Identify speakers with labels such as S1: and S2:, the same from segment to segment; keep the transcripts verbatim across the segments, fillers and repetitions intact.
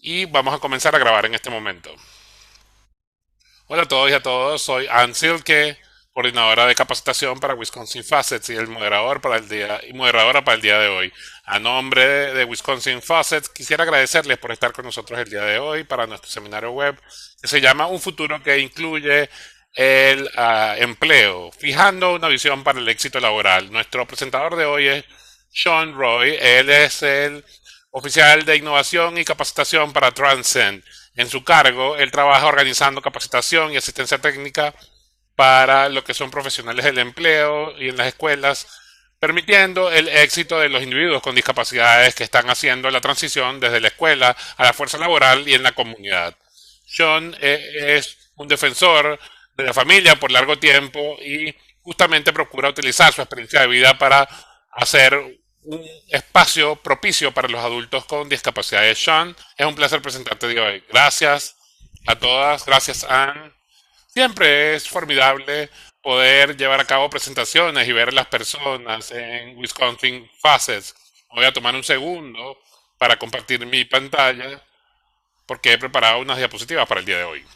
S1: y vamos a comenzar a grabar en este momento. Hola a todos y a todos, soy Ann Silke, coordinadora de capacitación para Wisconsin Facets y el moderador para el día y moderadora para el día de hoy. A nombre de Wisconsin Facets, quisiera agradecerles por estar con nosotros el día de hoy para nuestro seminario web que se llama Un futuro que incluye el ah, empleo, fijando una visión para el éxito laboral. Nuestro presentador de hoy es Sean Roy. Él es el oficial de innovación y capacitación para Transcend. En su cargo, él trabaja organizando capacitación y asistencia técnica para lo que son profesionales del empleo y en las escuelas, permitiendo el éxito de los individuos con discapacidades que están haciendo la transición desde la escuela a la fuerza laboral y en la comunidad. Sean eh, es un defensor de la familia por largo tiempo y justamente procura utilizar su experiencia de vida para hacer un espacio propicio para los adultos con discapacidades. Sean, es un placer presentarte de hoy. Gracias a todas, gracias Anne. Siempre es formidable poder llevar a cabo presentaciones y ver a las personas en Wisconsin Facets. Voy a tomar un segundo para compartir mi pantalla porque he preparado unas diapositivas para el día de hoy.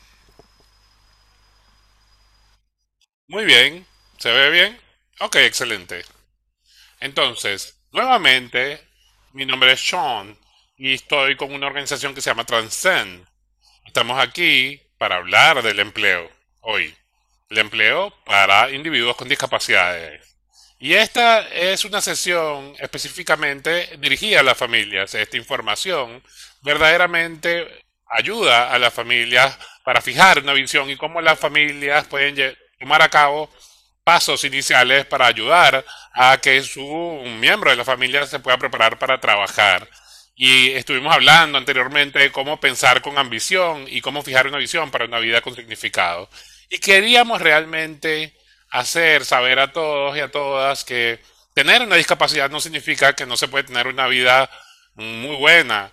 S1: Muy bien, ¿se ve bien? Ok, excelente. Entonces, nuevamente, mi nombre es Sean y estoy con una organización que se llama Transcend. Estamos aquí para hablar del empleo hoy. El empleo para individuos con discapacidades. Y esta es una sesión específicamente dirigida a las familias. Esta información verdaderamente ayuda a las familias para fijar una visión y cómo las familias pueden lle- tomar a cabo pasos iniciales para ayudar a que su miembro de la familia se pueda preparar para trabajar. Y estuvimos hablando anteriormente de cómo pensar con ambición y cómo fijar una visión para una vida con significado. Y queríamos realmente hacer saber a todos y a todas que tener una discapacidad no significa que no se puede tener una vida muy buena.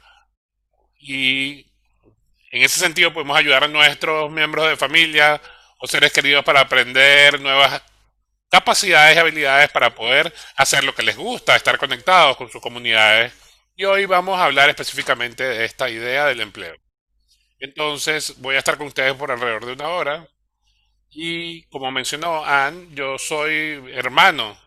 S1: Y en ese sentido podemos ayudar a nuestros miembros de familia o seres queridos para aprender nuevas capacidades y habilidades para poder hacer lo que les gusta, estar conectados con sus comunidades. Y hoy vamos a hablar específicamente de esta idea del empleo. Entonces, voy a estar con ustedes por alrededor de una hora. Y como mencionó Ann, yo soy hermano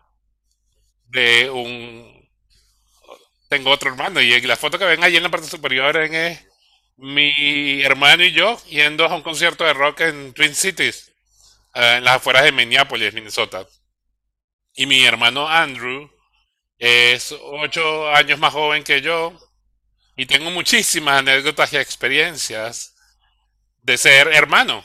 S1: de un... Tengo otro hermano y la foto que ven allí en la parte superior en es mi hermano y yo yendo a un concierto de rock en Twin Cities, eh, en las afueras de Minneapolis, Minnesota. Y mi hermano Andrew es ocho años más joven que yo y tengo muchísimas anécdotas y experiencias de ser hermano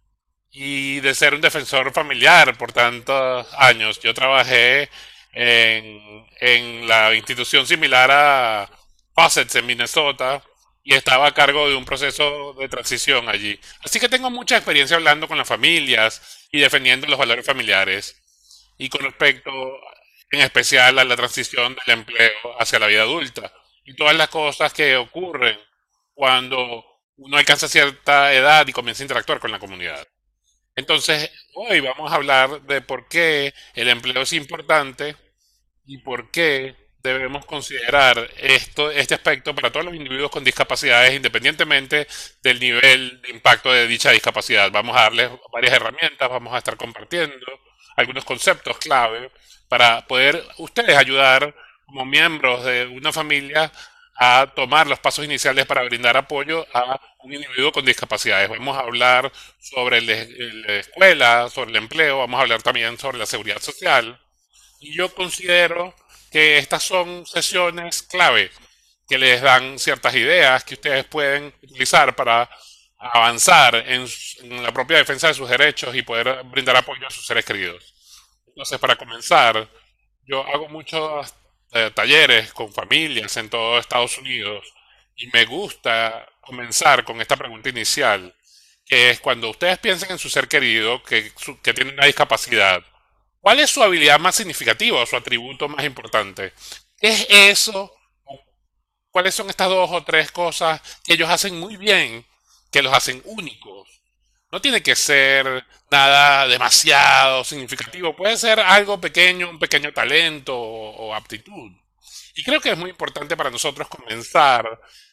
S1: y de ser un defensor familiar por tantos años. Yo trabajé en, en la institución similar a Fawcett's en Minnesota y estaba a cargo de un proceso de transición allí. Así que tengo mucha experiencia hablando con las familias y defendiendo los valores familiares. Y con respecto en especial a la transición del empleo hacia la vida adulta y todas las cosas que ocurren cuando uno alcanza cierta edad y comienza a interactuar con la comunidad. Entonces, hoy vamos a hablar de por qué el empleo es importante y por qué debemos considerar esto, este aspecto para todos los individuos con discapacidades, independientemente del nivel de impacto de dicha discapacidad. Vamos a darles varias herramientas, vamos a estar compartiendo algunos conceptos clave para poder ustedes ayudar como miembros de una familia a tomar los pasos iniciales para brindar apoyo a un individuo con discapacidades. Vamos a hablar sobre el- el- la escuela, sobre el empleo, vamos a hablar también sobre la seguridad social, y yo considero que estas son sesiones clave que les dan ciertas ideas que ustedes pueden utilizar para avanzar en, en la propia defensa de sus derechos y poder brindar apoyo a sus seres queridos. Entonces, para comenzar, yo hago muchos eh, talleres con familias en todo Estados Unidos y me gusta comenzar con esta pregunta inicial, que es cuando ustedes piensen en su ser querido que, su- que tiene una discapacidad, ¿cuál es su habilidad más significativa o su atributo más importante? ¿Qué es eso? ¿Cuáles son estas dos o tres cosas que ellos hacen muy bien, que los hacen únicos? No tiene que ser nada demasiado significativo, puede ser algo pequeño, un pequeño talento o, o aptitud. Y creo que es muy importante para nosotros comenzar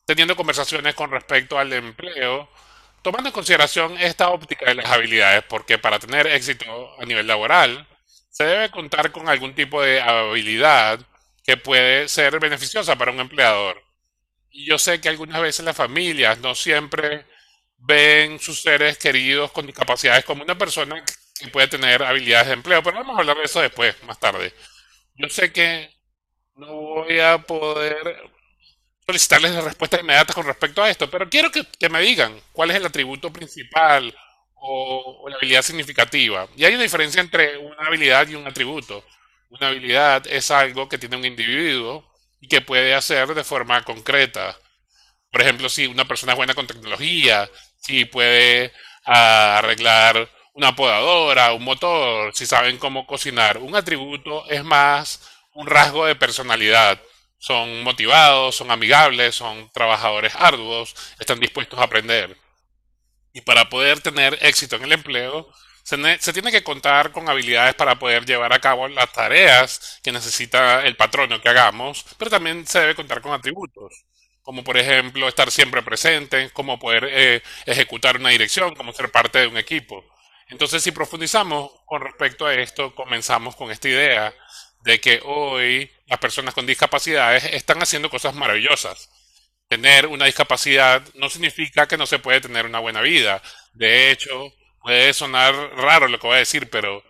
S1: teniendo conversaciones con respecto al empleo, tomando en consideración esta óptica de las habilidades, porque para tener éxito a nivel laboral, se debe contar con algún tipo de habilidad que puede ser beneficiosa para un empleador. Y yo sé que algunas veces las familias no siempre ven sus seres queridos con discapacidades como una persona que puede tener habilidades de empleo, pero vamos a hablar de eso después, más tarde. Yo sé que no voy a poder solicitarles respuestas inmediatas con respecto a esto, pero quiero que, que me digan cuál es el atributo principal o, o la habilidad significativa. Y hay una diferencia entre una habilidad y un atributo. Una habilidad es algo que tiene un individuo y que puede hacer de forma concreta. Por ejemplo, si una persona es buena con tecnología, si puede ah, arreglar una podadora, un motor, si saben cómo cocinar. Un atributo es más un rasgo de personalidad. Son motivados, son amigables, son trabajadores arduos, están dispuestos a aprender. Y para poder tener éxito en el empleo, se, ne- se tiene que contar con habilidades para poder llevar a cabo las tareas que necesita el patrono que hagamos, pero también se debe contar con atributos, como por ejemplo estar siempre presente, como poder eh, ejecutar una dirección, como ser parte de un equipo. Entonces, si profundizamos con respecto a esto, comenzamos con esta idea de que hoy las personas con discapacidades están haciendo cosas maravillosas. Tener una discapacidad no significa que no se puede tener una buena vida. De hecho, puede sonar raro lo que voy a decir, pero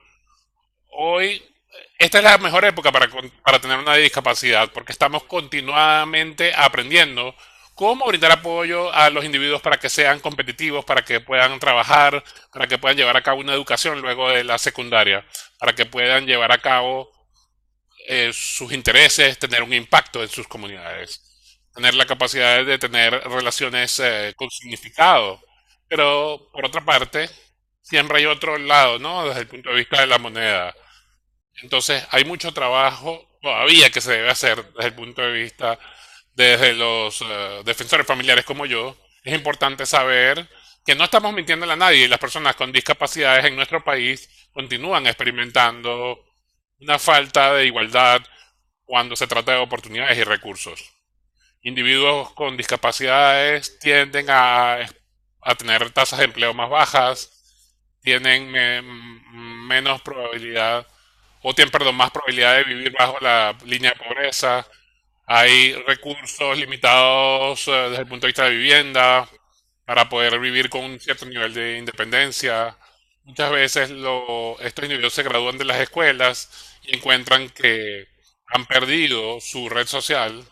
S1: hoy esta es la mejor época para, con- para tener una discapacidad, porque estamos continuamente aprendiendo cómo brindar apoyo a los individuos para que sean competitivos, para que puedan trabajar, para que puedan llevar a cabo una educación luego de la secundaria, para que puedan llevar a cabo eh, sus intereses, tener un impacto en sus comunidades, tener la capacidad de tener relaciones eh, con significado. Pero, por otra parte, siempre hay otro lado, ¿no? Desde el punto de vista de la moneda. Entonces, hay mucho trabajo todavía que se debe hacer desde el punto de vista desde los eh, defensores familiares como yo. Es importante saber que no estamos mintiéndole a nadie y las personas con discapacidades en nuestro país continúan experimentando una falta de igualdad cuando se trata de oportunidades y recursos. Individuos con discapacidades tienden a, a tener tasas de empleo más bajas, tienen me- menos probabilidad, o tienen, perdón, más probabilidad de vivir bajo la línea de pobreza. Hay recursos limitados eh, desde el punto de vista de vivienda para poder vivir con un cierto nivel de independencia. Muchas veces lo- estos individuos se gradúan de las escuelas y encuentran que han perdido su red social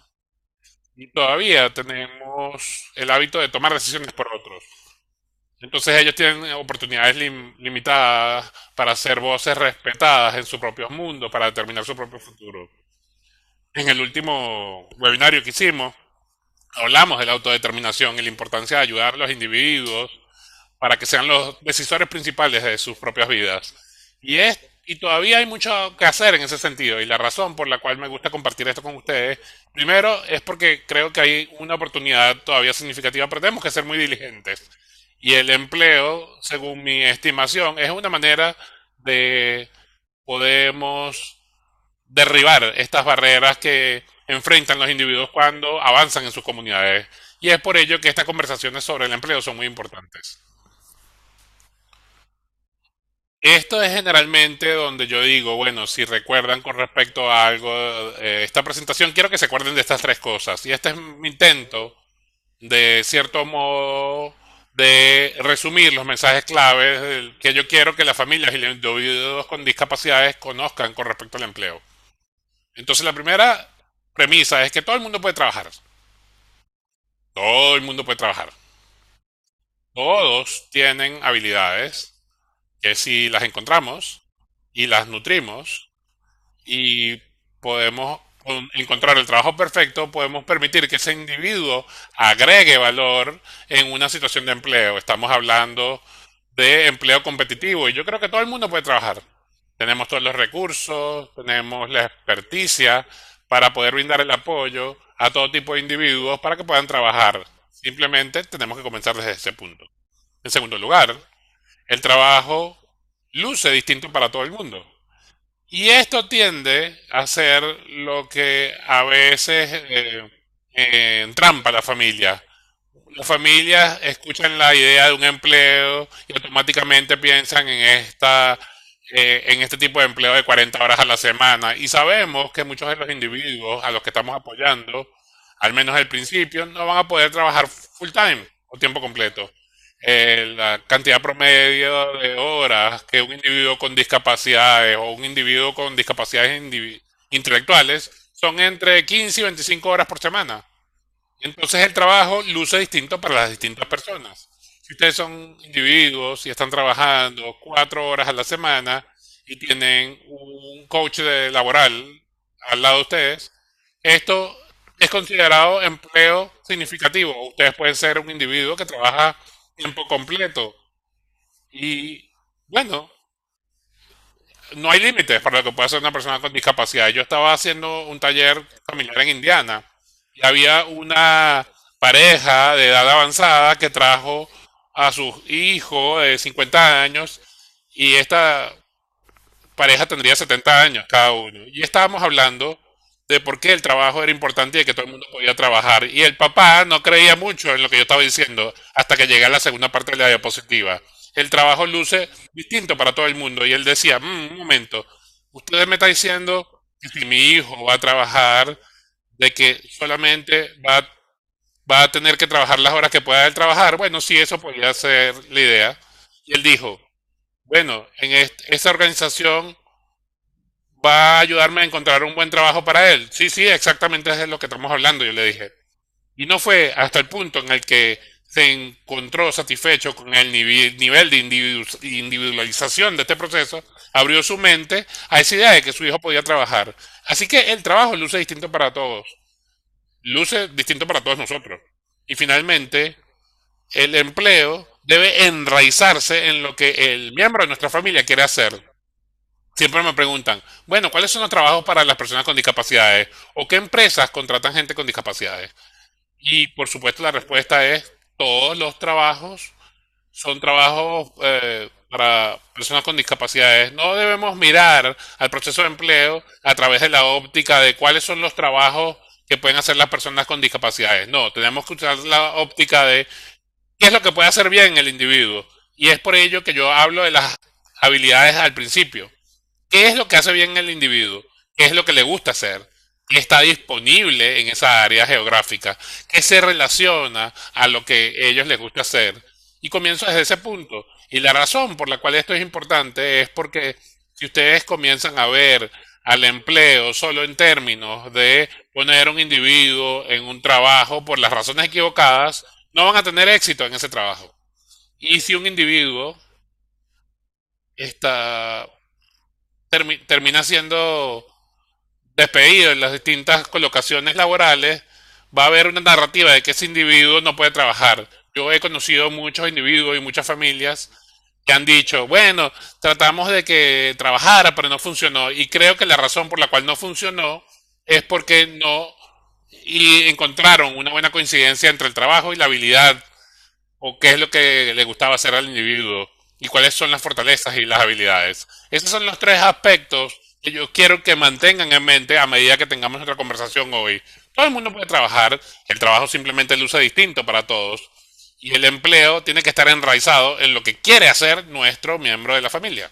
S1: y todavía tenemos el hábito de tomar decisiones por otros. Entonces ellos tienen oportunidades lim- limitadas para ser voces respetadas en su propio mundo, para determinar su propio futuro. En el último webinario que hicimos, hablamos de la autodeterminación y la importancia de ayudar a los individuos para que sean los decisores principales de sus propias vidas. Y es y todavía hay mucho que hacer en ese sentido. Y la razón por la cual me gusta compartir esto con ustedes, primero, es porque creo que hay una oportunidad todavía significativa, pero tenemos que ser muy diligentes. Y el empleo, según mi estimación, es una manera de podemos derribar estas barreras que enfrentan los individuos cuando avanzan en sus comunidades. Y es por ello que estas conversaciones sobre el empleo son muy importantes. Esto es generalmente donde yo digo, bueno, si recuerdan con respecto a algo, eh, esta presentación, quiero que se acuerden de estas tres cosas. Y este es mi intento, de cierto modo, de resumir los mensajes claves del- que yo quiero que las familias y los individuos con discapacidades conozcan con respecto al empleo. Entonces, la primera premisa es que todo el mundo puede trabajar. Todo el mundo puede trabajar. Todos tienen habilidades que si las encontramos y las nutrimos, y podemos con- encontrar el trabajo perfecto, podemos permitir que ese individuo agregue valor en una situación de empleo. Estamos hablando de empleo competitivo y yo creo que todo el mundo puede trabajar. Tenemos todos los recursos, tenemos la experticia para poder brindar el apoyo a todo tipo de individuos para que puedan trabajar. Simplemente tenemos que comenzar desde ese punto. En segundo lugar, el trabajo luce distinto para todo el mundo. Y esto tiende a ser lo que a veces eh, en trampa a la familia. Las familias escuchan la idea de un empleo y automáticamente piensan en esta eh, en este tipo de empleo de cuarenta horas a la semana. Y sabemos que muchos de los individuos a los que estamos apoyando, al menos al principio, no van a poder trabajar full time o tiempo completo. Eh, la cantidad promedio de horas que un individuo con discapacidades o un individuo con discapacidades indivi- intelectuales son entre quince y veinticinco horas por semana. Entonces el trabajo luce distinto para las distintas personas. Si ustedes son individuos y están trabajando cuatro horas a la semana y tienen un coach de laboral al lado de ustedes, esto es considerado empleo significativo. Ustedes pueden ser un individuo que trabaja tiempo completo. Y bueno, no hay límites para lo que puede hacer una persona con discapacidad. Yo estaba haciendo un taller familiar en Indiana y había una pareja de edad avanzada que trajo a su hijo de cincuenta años y esta pareja tendría setenta años cada uno. Y estábamos hablando de por qué el trabajo era importante y de que todo el mundo podía trabajar. Y el papá no creía mucho en lo que yo estaba diciendo hasta que llegué a la segunda parte de la diapositiva. El trabajo luce distinto para todo el mundo. Y él decía, "Mm, un momento, usted me está diciendo que si mi hijo va a trabajar, de que solamente va, va a tener que trabajar las horas que pueda él trabajar. Bueno, sí, eso podría ser la idea. Y él dijo, bueno, en est- esta organización va a ayudarme a encontrar un buen trabajo para él. Sí, sí, exactamente es de lo que estamos hablando, yo le dije. Y no fue hasta el punto en el que se encontró satisfecho con el nivel, nivel de individu- individualización de este proceso, abrió su mente a esa idea de que su hijo podía trabajar. Así que el trabajo luce distinto para todos, luce distinto para todos nosotros. Y finalmente, el empleo debe enraizarse en lo que el miembro de nuestra familia quiere hacer. Siempre me preguntan, bueno, ¿cuáles son los trabajos para las personas con discapacidades? ¿O qué empresas contratan gente con discapacidades? Y por supuesto la respuesta es, todos los trabajos son trabajos eh, para personas con discapacidades. No debemos mirar al proceso de empleo a través de la óptica de cuáles son los trabajos que pueden hacer las personas con discapacidades. No, tenemos que usar la óptica de qué es lo que puede hacer bien el individuo. Y es por ello que yo hablo de las habilidades al principio. ¿Qué es lo que hace bien el individuo? ¿Qué es lo que le gusta hacer? ¿Qué está disponible en esa área geográfica? ¿Qué se relaciona a lo que a ellos les gusta hacer? Y comienzo desde ese punto. Y la razón por la cual esto es importante es porque si ustedes comienzan a ver al empleo solo en términos de poner un individuo en un trabajo por las razones equivocadas, no van a tener éxito en ese trabajo. Y si un individuo está, termi- termina siendo despedido en las distintas colocaciones laborales, va a haber una narrativa de que ese individuo no puede trabajar. Yo he conocido muchos individuos y muchas familias que han dicho, bueno, tratamos de que trabajara, pero no funcionó. Y creo que la razón por la cual no funcionó es porque no y encontraron una buena coincidencia entre el trabajo y la habilidad o qué es lo que le gustaba hacer al individuo y cuáles son las fortalezas y las habilidades. Esos son los tres aspectos que yo quiero que mantengan en mente a medida que tengamos nuestra conversación hoy. Todo el mundo puede trabajar, el trabajo simplemente luce distinto para todos y el empleo tiene que estar enraizado en lo que quiere hacer nuestro miembro de la familia.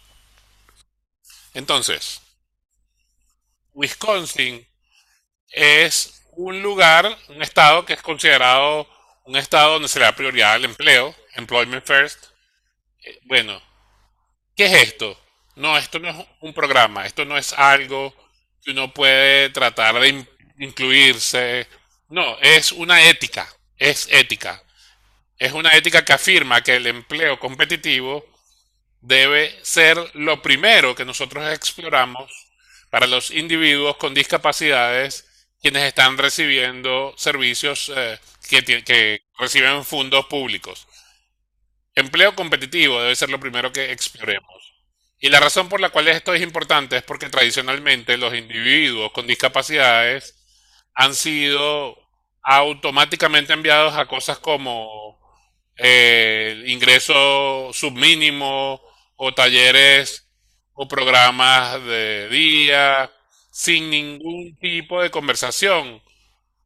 S1: Entonces, Wisconsin es un lugar, un estado que es considerado un estado donde se le da prioridad al empleo, employment first. Bueno, ¿qué es esto? No, esto no es un programa, esto no es algo que uno puede tratar de in- incluirse. No, es una ética, es ética. Es una ética que afirma que el empleo competitivo debe ser lo primero que nosotros exploramos para los individuos con discapacidades quienes están recibiendo servicios eh, que, ti- que reciben fondos públicos. Empleo competitivo debe ser lo primero que exploremos. Y la razón por la cual esto es importante es porque tradicionalmente los individuos con discapacidades han sido automáticamente enviados a cosas como eh, ingreso submínimo o talleres o programas de día sin ningún tipo de conversación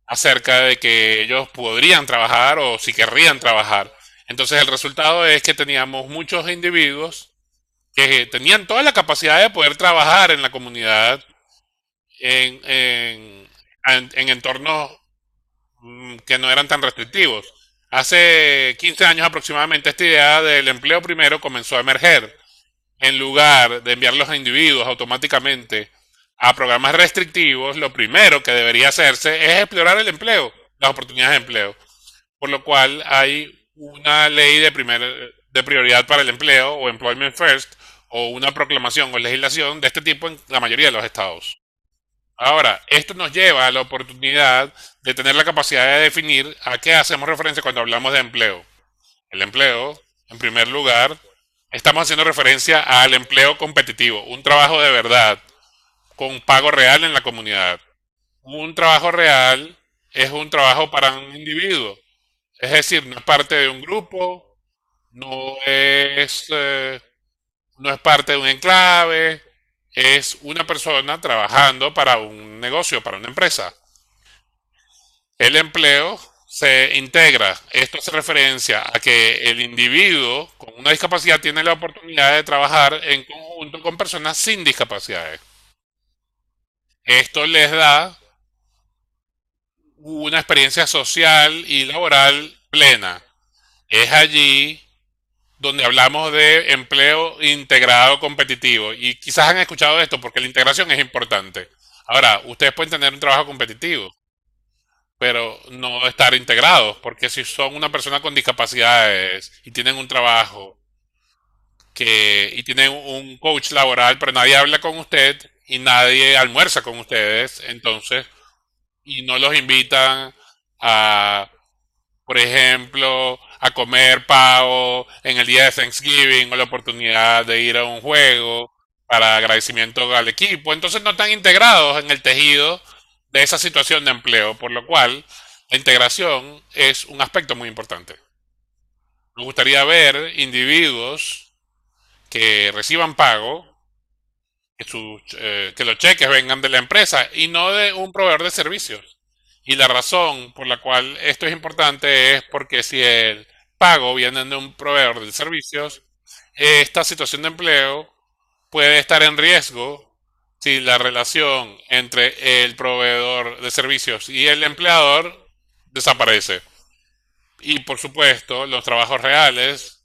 S1: acerca de que ellos podrían trabajar o si querrían trabajar. Entonces el resultado es que teníamos muchos individuos que tenían toda la capacidad de poder trabajar en la comunidad en, en, en- en entornos mm, que no eran tan restrictivos. Hace quince años aproximadamente esta idea del empleo primero comenzó a emerger. En lugar de enviar los individuos automáticamente a programas restrictivos, lo primero que debería hacerse es explorar el empleo, las oportunidades de empleo. Por lo cual hay una ley de, primer, de prioridad para el empleo o Employment First o una proclamación o legislación de este tipo en la mayoría de los estados. Ahora, esto nos lleva a la oportunidad de tener la capacidad de definir a qué hacemos referencia cuando hablamos de empleo. El empleo, en primer lugar, estamos haciendo referencia al empleo competitivo, un trabajo de verdad, con pago real en la comunidad. Un trabajo real es un trabajo para un individuo, es decir, no es parte de un grupo, no es, eh, no es parte de un enclave, es una persona trabajando para un negocio, para una empresa. El empleo se integra. Esto hace referencia a que el individuo con una discapacidad tiene la oportunidad de trabajar en conjunto con personas sin discapacidades. Esto les da una experiencia social y laboral plena. Es allí donde hablamos de empleo integrado competitivo. Y quizás han escuchado esto porque la integración es importante. Ahora, ustedes pueden tener un trabajo competitivo, pero no estar integrados, porque si son una persona con discapacidades y tienen un trabajo que y tienen un coach laboral, pero nadie habla con usted y nadie almuerza con ustedes, entonces y no los invitan a, por ejemplo, a comer pavo en el día de Thanksgiving o la oportunidad de ir a un juego para agradecimiento al equipo. Entonces no están integrados en el tejido de esa situación de empleo, por lo cual la integración es un aspecto muy importante. Me gustaría ver individuos que reciban pago, que, sus, eh, que los cheques vengan de la empresa y no de un proveedor de servicios. Y la razón por la cual esto es importante es porque si el pago viene de un proveedor de servicios, esta situación de empleo puede estar en riesgo si la relación entre el proveedor de servicios y el empleador desaparece. Y por supuesto, los trabajos reales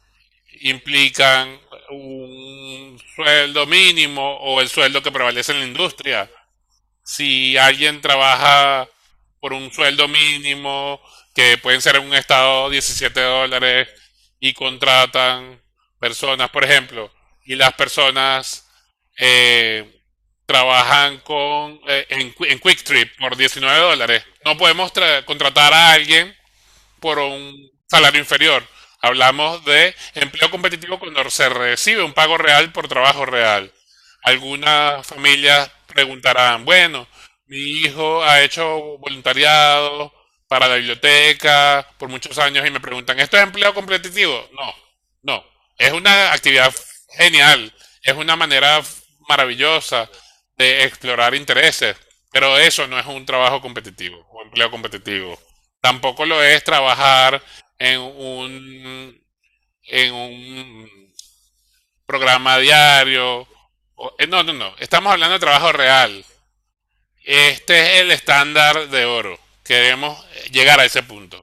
S1: implican un sueldo mínimo o el sueldo que prevalece en la industria. Si alguien trabaja por un sueldo mínimo, que pueden ser en un estado diecisiete dólares, y contratan personas, por ejemplo, y las personas eh, trabajan con eh, en, en Quick Trip por diecinueve dólares, no podemos contratar a alguien por un salario inferior. Hablamos de empleo competitivo cuando se recibe un pago real por trabajo real. Algunas familias preguntarán, bueno, mi hijo ha hecho voluntariado para la biblioteca por muchos años y me preguntan, ¿esto es empleo competitivo? No, no. Es una actividad genial, es una manera maravillosa de explorar intereses, pero eso no es un trabajo competitivo o empleo competitivo. Tampoco lo es trabajar en un, en un programa diario. o- eh, no, no, no. Estamos hablando de trabajo real. Este es el estándar de oro. Queremos llegar a ese punto.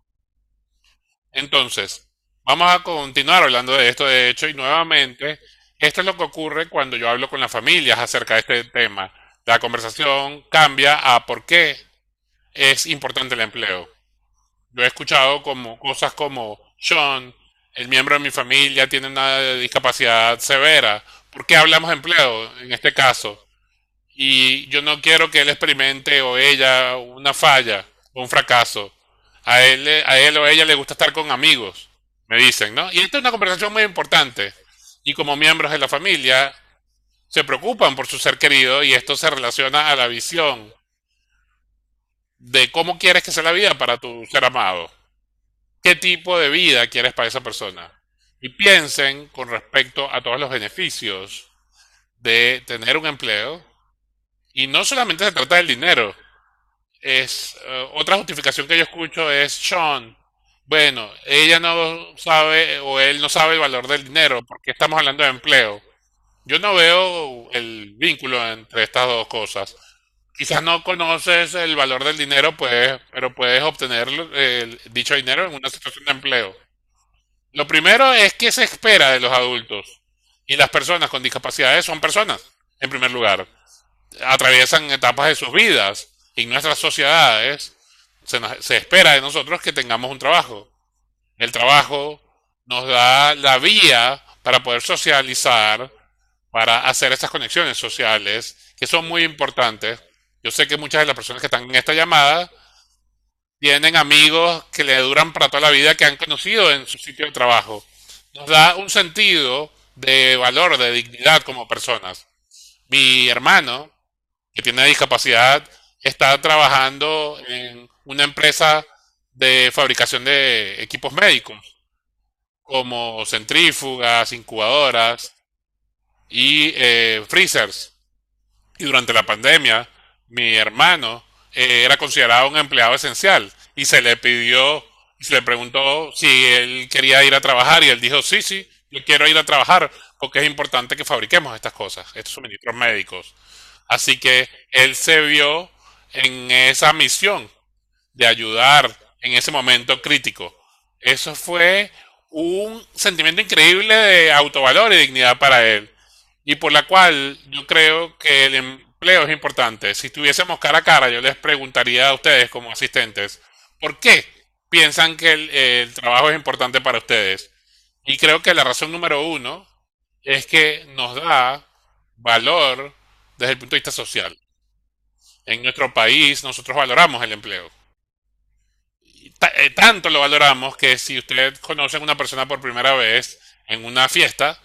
S1: Entonces, vamos a continuar hablando de esto, de hecho, y nuevamente, esto es lo que ocurre cuando yo hablo con las familias acerca de este tema. La conversación cambia a por qué es importante el empleo. Yo he escuchado como cosas como Sean, el miembro de mi familia tiene una discapacidad severa. ¿Por qué hablamos de empleo en este caso? Y yo no quiero que él experimente o ella una falla o un fracaso. A él, le- a él o ella le gusta estar con amigos, me dicen, ¿no? Y esta es una conversación muy importante. Y como miembros de la familia se preocupan por su ser querido y esto se relaciona a la visión de cómo quieres que sea la vida para tu ser amado. ¿Qué tipo de vida quieres para esa persona? Y piensen con respecto a todos los beneficios de tener un empleo. Y no solamente se trata del dinero, es eh, otra justificación que yo escucho es Sean. Bueno, ella no sabe o él no sabe el valor del dinero porque estamos hablando de empleo. Yo no veo el vínculo entre estas dos cosas. Quizás no conoces el valor del dinero, pues, pero puedes obtener el dicho dinero en una situación de empleo. Lo primero es que se espera de los adultos y las personas con discapacidades son personas, en primer lugar. Atraviesan etapas de sus vidas y en nuestras sociedades se, nos- se espera de nosotros que tengamos un trabajo. El trabajo nos da la vía para poder socializar, para hacer esas conexiones sociales que son muy importantes. Yo sé que muchas de las personas que están en esta llamada tienen amigos que le duran para toda la vida que han conocido en su sitio de trabajo. Nos da un sentido de valor, de dignidad como personas. Mi hermano, que tiene discapacidad, está trabajando en una empresa de fabricación de equipos médicos, como centrífugas, incubadoras y eh, freezers. Y durante la pandemia, mi hermano eh, era considerado un empleado esencial y se le pidió, se le preguntó si él quería ir a trabajar y él dijo, sí, sí, yo quiero ir a trabajar porque es importante que fabriquemos estas cosas, estos suministros médicos. Así que él se vio en esa misión de ayudar en ese momento crítico. Eso fue un sentimiento increíble de autovalor y dignidad para él. Y por la cual yo creo que el empleo es importante. Si estuviésemos cara a cara, yo les preguntaría a ustedes como asistentes, ¿por qué piensan que el, el trabajo es importante para ustedes? Y creo que la razón número uno es que nos da valor desde el punto de vista social. En nuestro país nosotros valoramos el empleo. Ta- eh, tanto lo valoramos que si usted conoce a una persona por primera vez en una fiesta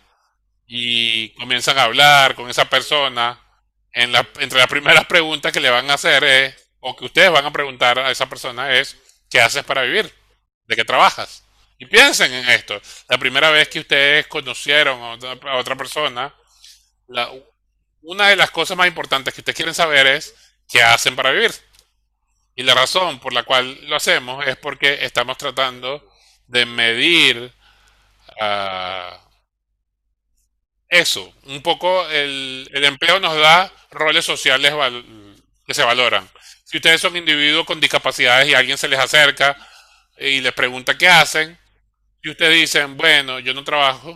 S1: y comienzan a hablar con esa persona, en la, entre las primeras preguntas que le van a hacer es, o que ustedes van a preguntar a esa persona es, ¿qué haces para vivir? ¿De qué trabajas? Y piensen en esto. La primera vez que ustedes conocieron a otra, a otra persona, la- una de las cosas más importantes que ustedes quieren saber es, ¿qué hacen para vivir? Y la razón por la cual lo hacemos es porque estamos tratando de medir ah, eso. Un poco el, el empleo nos da roles sociales val- que se valoran. Si ustedes son individuos con discapacidades y alguien se les acerca y les pregunta qué hacen, y ustedes dicen, bueno, yo no trabajo,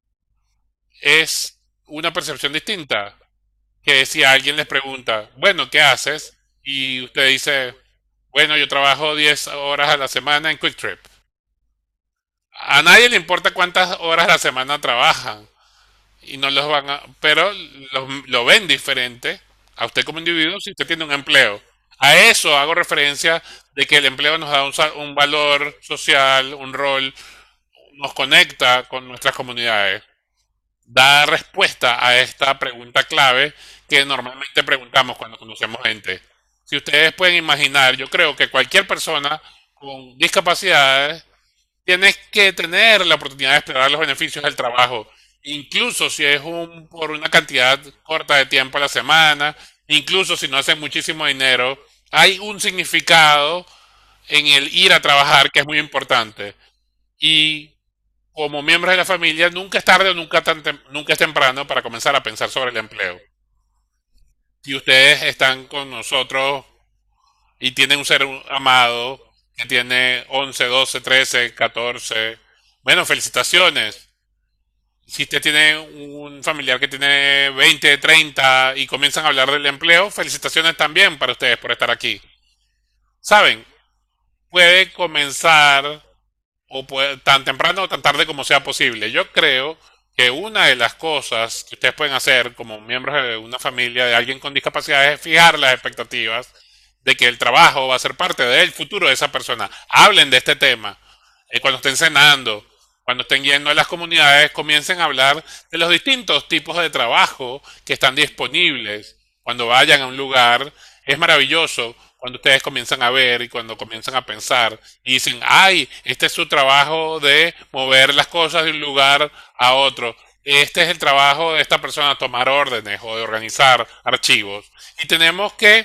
S1: es una percepción distinta que si alguien les pregunta, bueno, ¿qué haces? Y usted dice, bueno, yo trabajo diez horas a la semana en Quick Trip. A nadie le importa cuántas horas a la semana trabajan y no los van a, pero los- lo ven diferente a usted como individuo si usted tiene un empleo. A eso hago referencia de que el empleo nos da un, sa- un valor social, un rol, nos conecta con nuestras comunidades, da respuesta a esta pregunta clave que normalmente preguntamos cuando conocemos gente. Si ustedes pueden imaginar, yo creo que cualquier persona con discapacidades tienes que tener la oportunidad de explorar los beneficios del trabajo, incluso si es un, por una cantidad corta de tiempo a la semana, incluso si no hacen muchísimo dinero, hay un significado en el ir a trabajar que es muy importante. Y como miembros de la familia, nunca es tarde o nunca, tan tem- nunca es temprano para comenzar a pensar sobre el empleo. Si ustedes están con nosotros y tienen un ser amado que tiene once, doce, trece, catorce, bueno, felicitaciones. Si usted tiene un familiar que tiene veinte, treinta y comienzan a hablar del empleo, felicitaciones también para ustedes por estar aquí. Saben, puede comenzar o puede- tan temprano o tan tarde como sea posible. Yo creo que una de las cosas que ustedes pueden hacer como miembros de una familia de alguien con discapacidad es fijar las expectativas de que el trabajo va a ser parte del futuro de esa persona. Hablen de este tema. Eh, cuando estén cenando, cuando estén yendo a las comunidades, comiencen a hablar de los distintos tipos de trabajo que están disponibles. Cuando vayan a un lugar, es maravilloso cuando ustedes comienzan a ver y cuando comienzan a pensar y dicen, ay, este es su trabajo de mover las cosas de un lugar a otro. Este es el trabajo de esta persona, tomar órdenes o de organizar archivos. Y tenemos que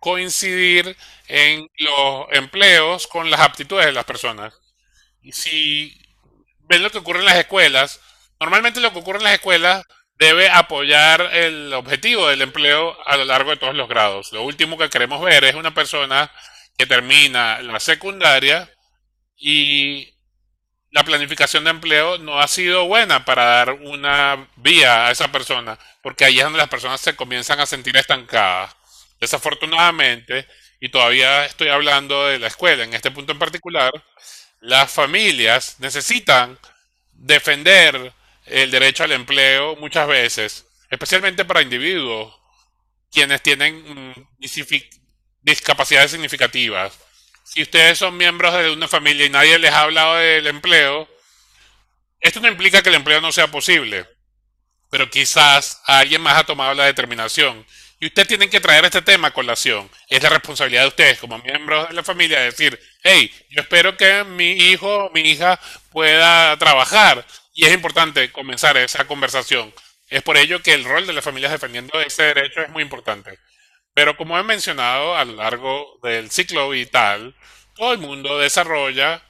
S1: coincidir en los empleos con las aptitudes de las personas. Y si ven lo que ocurre en las escuelas, normalmente lo que ocurre en las escuelas debe apoyar el objetivo del empleo a lo largo de todos los grados. Lo último que queremos ver es una persona que termina la secundaria y la planificación de empleo no ha sido buena para dar una vía a esa persona, porque ahí es donde las personas se comienzan a sentir estancadas. Desafortunadamente, y todavía estoy hablando de la escuela en este punto en particular, las familias necesitan defender el derecho al empleo muchas veces, especialmente para individuos quienes tienen mm, disifi- discapacidades significativas. Si ustedes son miembros de una familia y nadie les ha hablado del empleo, esto no implica que el empleo no sea posible, pero quizás alguien más ha tomado la determinación. Y ustedes tienen que traer este tema a colación. Es la responsabilidad de ustedes como miembros de la familia decir, hey, yo espero que mi hijo o mi hija pueda trabajar. Y es importante comenzar esa conversación. Es por ello que el rol de las familias defendiendo ese derecho es muy importante. Pero como he mencionado a lo largo del ciclo vital, todo el mundo desarrolla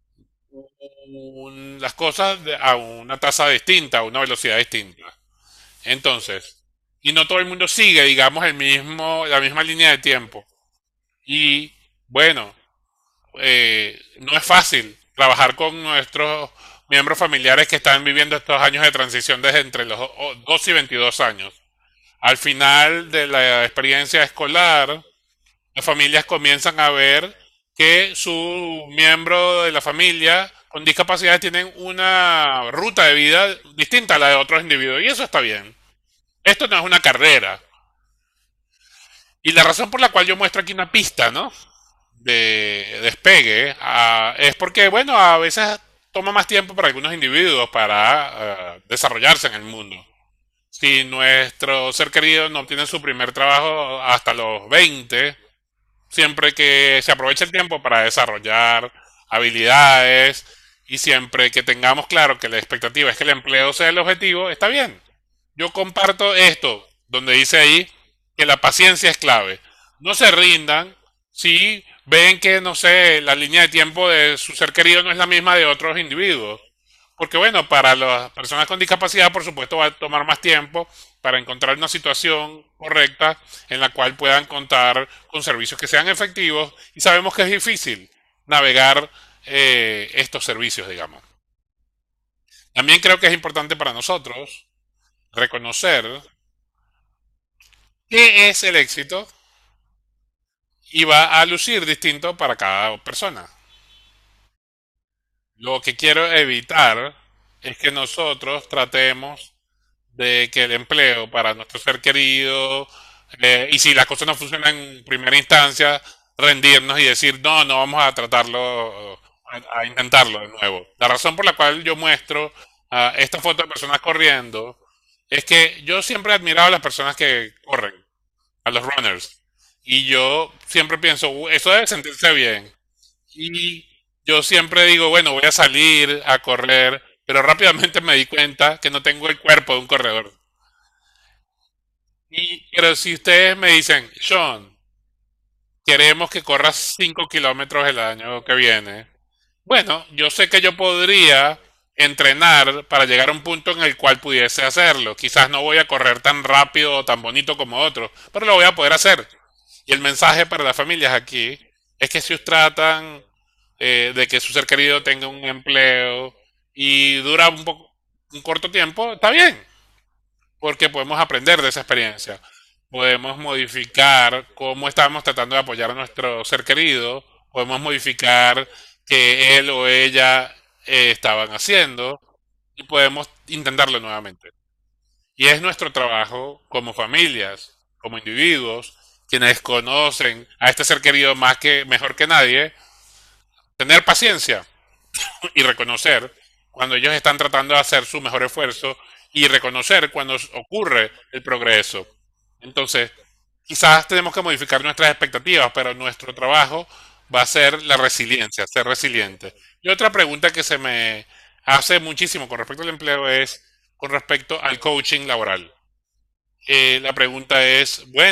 S1: un- las cosas de- a una tasa distinta, a una velocidad distinta. Entonces, y no todo el mundo sigue, digamos, el mismo, la misma línea de tiempo. Y bueno, eh, no es fácil trabajar con nuestros miembros familiares que están viviendo estos años de transición desde entre los o- dos y veintidós años. Al final de la experiencia escolar, las familias comienzan a ver que su miembro de la familia con discapacidad tienen una ruta de vida distinta a la de otros individuos. Y eso está bien. Esto no es una carrera. Y la razón por la cual yo muestro aquí una pista, ¿no? De despegue, ah, es porque, bueno, a veces toma más tiempo para algunos individuos para ah, desarrollarse en el mundo. Si nuestro ser querido no obtiene su primer trabajo hasta los veinte, siempre que se aproveche el tiempo para desarrollar habilidades y siempre que tengamos claro que la expectativa es que el empleo sea el objetivo, está bien. Yo comparto esto, donde dice ahí que la paciencia es clave. No se rindan si ven que, no sé, la línea de tiempo de su ser querido no es la misma de otros individuos. Porque bueno, para las personas con discapacidad, por supuesto, va a tomar más tiempo para encontrar una situación correcta en la cual puedan contar con servicios que sean efectivos y sabemos que es difícil navegar eh, estos servicios, digamos. También creo que es importante para nosotros reconocer qué es el éxito y va a lucir distinto para cada persona. Lo que quiero evitar es que nosotros tratemos de que el empleo para nuestro ser querido, eh, y si las cosas no funcionan en primera instancia, rendirnos y decir, no, no vamos a tratarlo, a, a intentarlo de nuevo. La razón por la cual yo muestro ah, esta foto de personas corriendo es que yo siempre he admirado a las personas que corren, a los runners. Y yo siempre pienso, "Uh, eso debe sentirse bien". Y yo siempre digo, bueno, voy a salir a correr, pero rápidamente me di cuenta que no tengo el cuerpo de un corredor. Y, pero si ustedes me dicen, Sean, queremos que corras cinco kilómetros el año que viene, bueno, yo sé que yo podría entrenar para llegar a un punto en el cual pudiese hacerlo. Quizás no voy a correr tan rápido o tan bonito como otros, pero lo voy a poder hacer. Y el mensaje para las familias aquí es que si os tratan eh, de que su ser querido tenga un empleo y dura un poco, un corto tiempo, está bien, porque podemos aprender de esa experiencia. Podemos modificar cómo estamos tratando de apoyar a nuestro ser querido, podemos modificar que él o ella eh, estaban haciendo y podemos intentarlo nuevamente. Y es nuestro trabajo como familias, como individuos, quienes conocen a este ser querido más que mejor que nadie, tener paciencia y reconocer cuando ellos están tratando de hacer su mejor esfuerzo y reconocer cuando ocurre el progreso. Entonces, quizás tenemos que modificar nuestras expectativas, pero nuestro trabajo va a ser la resiliencia, ser resiliente. Y otra pregunta que se me hace muchísimo con respecto al empleo es con respecto al coaching laboral. Eh, la pregunta es, bueno,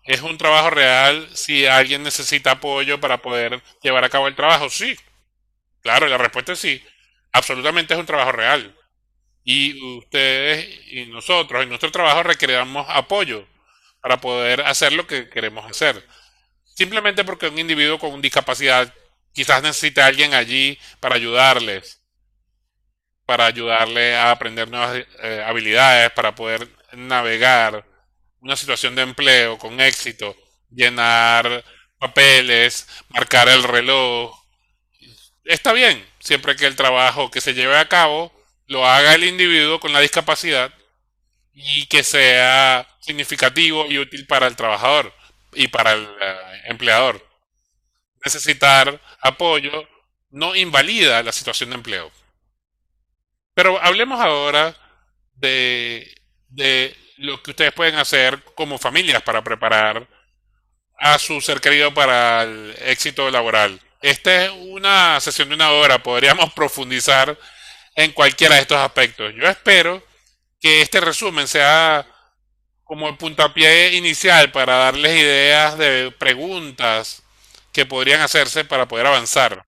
S1: ¿Es un trabajo real si alguien necesita apoyo para poder llevar a cabo el trabajo? Sí, claro, la respuesta es sí. Absolutamente es un trabajo real. Y ustedes y nosotros en nuestro trabajo requerimos apoyo para poder hacer lo que queremos hacer. Simplemente porque un individuo con discapacidad quizás necesite a alguien allí para ayudarles, para ayudarle a aprender nuevas eh, habilidades, para poder navegar una situación de empleo con éxito, llenar papeles, marcar el reloj. Está bien, siempre que el trabajo que se lleve a cabo lo haga el individuo con la discapacidad y que sea significativo y útil para el trabajador y para el eh, empleador. Necesitar apoyo no invalida la situación de empleo. Pero hablemos ahora de, de lo que ustedes pueden hacer como familias para preparar a su ser querido para el éxito laboral. Esta es una sesión de una hora, podríamos profundizar en cualquiera de estos aspectos. Yo espero que este resumen sea como el puntapié inicial para darles ideas de preguntas que podrían hacerse para poder avanzar.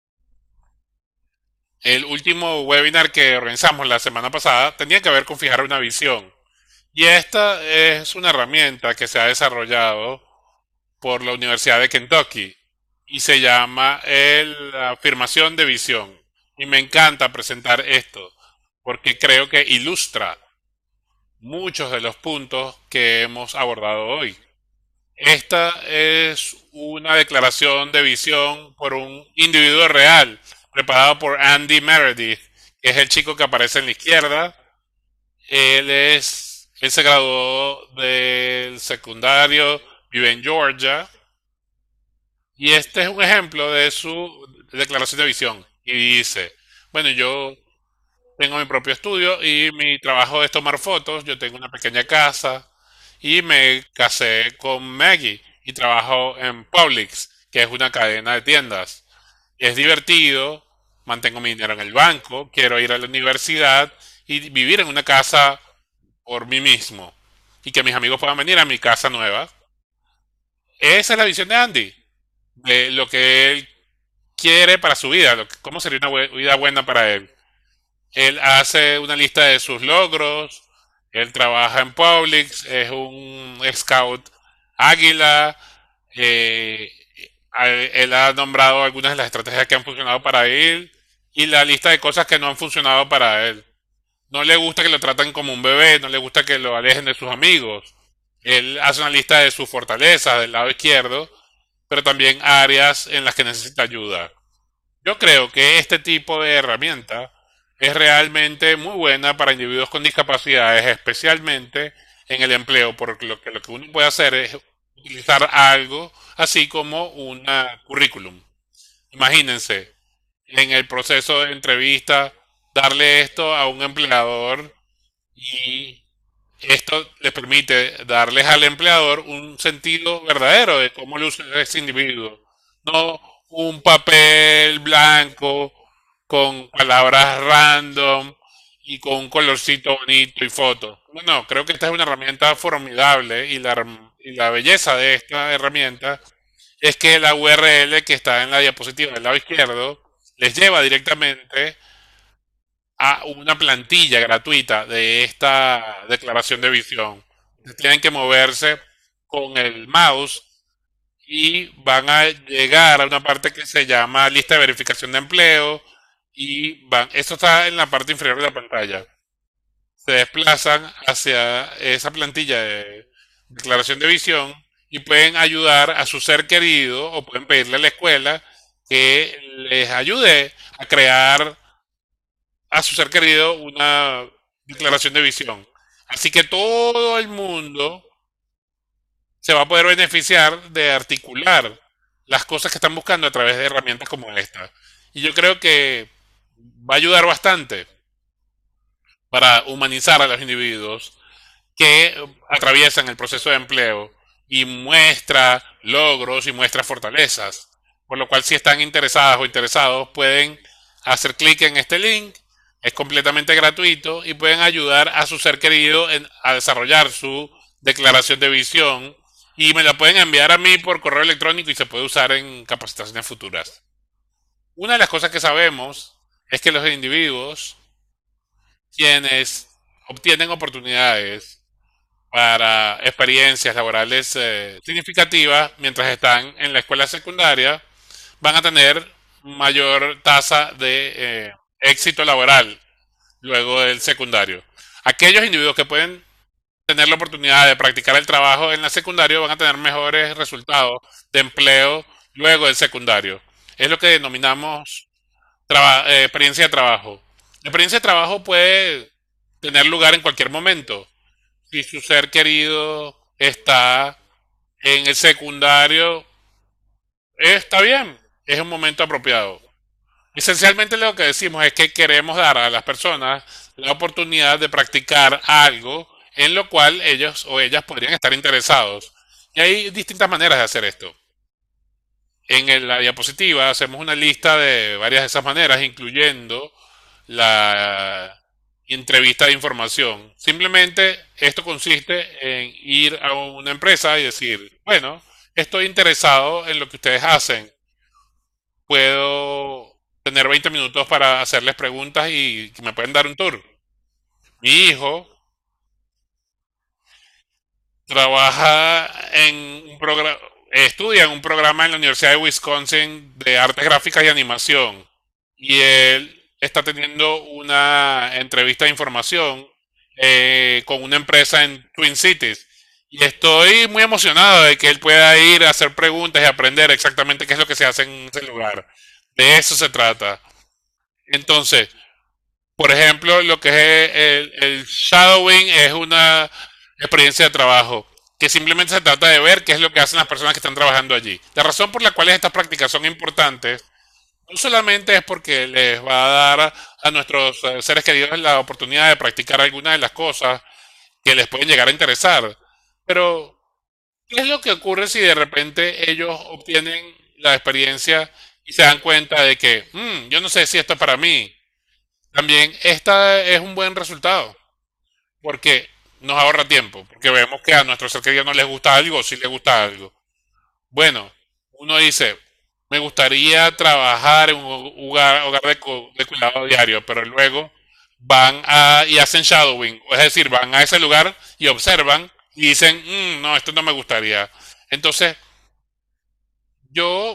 S1: El último webinar que organizamos la semana pasada tenía que ver con fijar una visión. Y esta es una herramienta que se ha desarrollado por la Universidad de Kentucky y se llama el- la afirmación de visión. Y me encanta presentar esto porque creo que ilustra muchos de los puntos que hemos abordado hoy. Esta es una declaración de visión por un individuo real, preparado por Andy Meredith, que es el chico que aparece en la izquierda. Él es, él se graduó del secundario, vive en Georgia, y este es un ejemplo de su declaración de visión. Y dice, bueno, yo tengo mi propio estudio y mi trabajo es tomar fotos. Yo tengo una pequeña casa y me casé con Maggie y trabajo en Publix, que es una cadena de tiendas. Es divertido, mantengo mi dinero en el banco, quiero ir a la universidad y vivir en una casa por mí mismo y que mis amigos puedan venir a mi casa nueva. Esa es la visión de Andy, de lo que él quiere para su vida, lo que- cómo sería una bue- vida buena para él. Él hace una lista de sus logros. Él trabaja en Publix, es un scout águila. eh, a- él ha nombrado algunas de las estrategias que han funcionado para él y la lista de cosas que no han funcionado para él. No le gusta que lo traten como un bebé, no le gusta que lo alejen de sus amigos. Él hace una lista de sus fortalezas del lado izquierdo, pero también áreas en las que necesita ayuda. Yo creo que este tipo de herramienta es realmente muy buena para individuos con discapacidades, especialmente en el empleo, porque lo que, lo que uno puede hacer es utilizar algo así como una currículum. Imagínense, en el proceso de entrevista, darle esto a un empleador y esto les permite darles al empleador un sentido verdadero de cómo luce ese individuo. No un papel blanco con palabras random y con un colorcito bonito y fotos. No, no, creo que esta es una herramienta formidable y la, herm- y la belleza de esta herramienta es que la U R L que está en la diapositiva del lado izquierdo les lleva directamente a una plantilla gratuita de esta declaración de visión. Tienen que moverse con el mouse y van a llegar a una parte que se llama lista de verificación de empleo y van, esto está en la parte inferior de la pantalla. Se desplazan hacia esa plantilla de declaración de visión y pueden ayudar a su ser querido o pueden pedirle a la escuela que les ayude a crear a su ser querido una declaración de visión. Así que todo el mundo se va a poder beneficiar de articular las cosas que están buscando a través de herramientas como esta. Y yo creo que va a ayudar bastante para humanizar a los individuos que atraviesan el proceso de empleo y muestra logros y muestra fortalezas. Por lo cual, si están interesadas o interesados, pueden hacer clic en este link. Es completamente gratuito y pueden ayudar a su ser querido en- a desarrollar su declaración de visión y me la pueden enviar a mí por correo electrónico y se puede usar en capacitaciones futuras. Una de las cosas que sabemos es que los individuos quienes obtienen oportunidades para experiencias laborales eh, significativas mientras están en la escuela secundaria van a tener mayor tasa de eh, éxito laboral luego del secundario. Aquellos individuos que pueden tener la oportunidad de practicar el trabajo en la secundaria van a tener mejores resultados de empleo luego del secundario. Es lo que denominamos traba- eh, experiencia de trabajo. La experiencia de trabajo puede tener lugar en cualquier momento. Si su ser querido está en el secundario, está bien, es un momento apropiado. Esencialmente lo que decimos es que queremos dar a las personas la oportunidad de practicar algo en lo cual ellos o ellas podrían estar interesados. Y hay distintas maneras de hacer esto. En el- la diapositiva hacemos una lista de varias de esas maneras, incluyendo la entrevista de información. Simplemente esto consiste en ir a una empresa y decir, bueno, estoy interesado en lo que ustedes hacen. Puedo tener veinte minutos para hacerles preguntas y que me pueden dar un tour. Mi hijo trabaja en un programa, estudia en un programa en la Universidad de Wisconsin de artes gráficas y animación. Y él está teniendo una entrevista de información eh, con una empresa en Twin Cities. Y estoy muy emocionado de que él pueda ir a hacer preguntas y aprender exactamente qué es lo que se hace en ese lugar. De eso se trata. Entonces, por ejemplo, lo que es el, el shadowing es una experiencia de trabajo que simplemente se trata de ver qué es lo que hacen las personas que están trabajando allí. La razón por la cual estas prácticas son importantes no solamente es porque les va a dar a nuestros eh, seres queridos la oportunidad de practicar algunas de las cosas que les pueden llegar a interesar, pero ¿qué es lo que ocurre si de repente ellos obtienen la experiencia y se dan cuenta de que, "Mm, yo no sé si esto es para mí"? También esta es un buen resultado porque nos ahorra tiempo, porque vemos que a nuestro ser querido no les gusta algo o si les gusta algo. Bueno, uno dice, me gustaría trabajar en un hogar, hogar de, cu- de cuidado diario, pero luego van a, y hacen shadowing, es decir, van a ese lugar y observan y dicen, "Mm, no, esto no me gustaría". Entonces, yo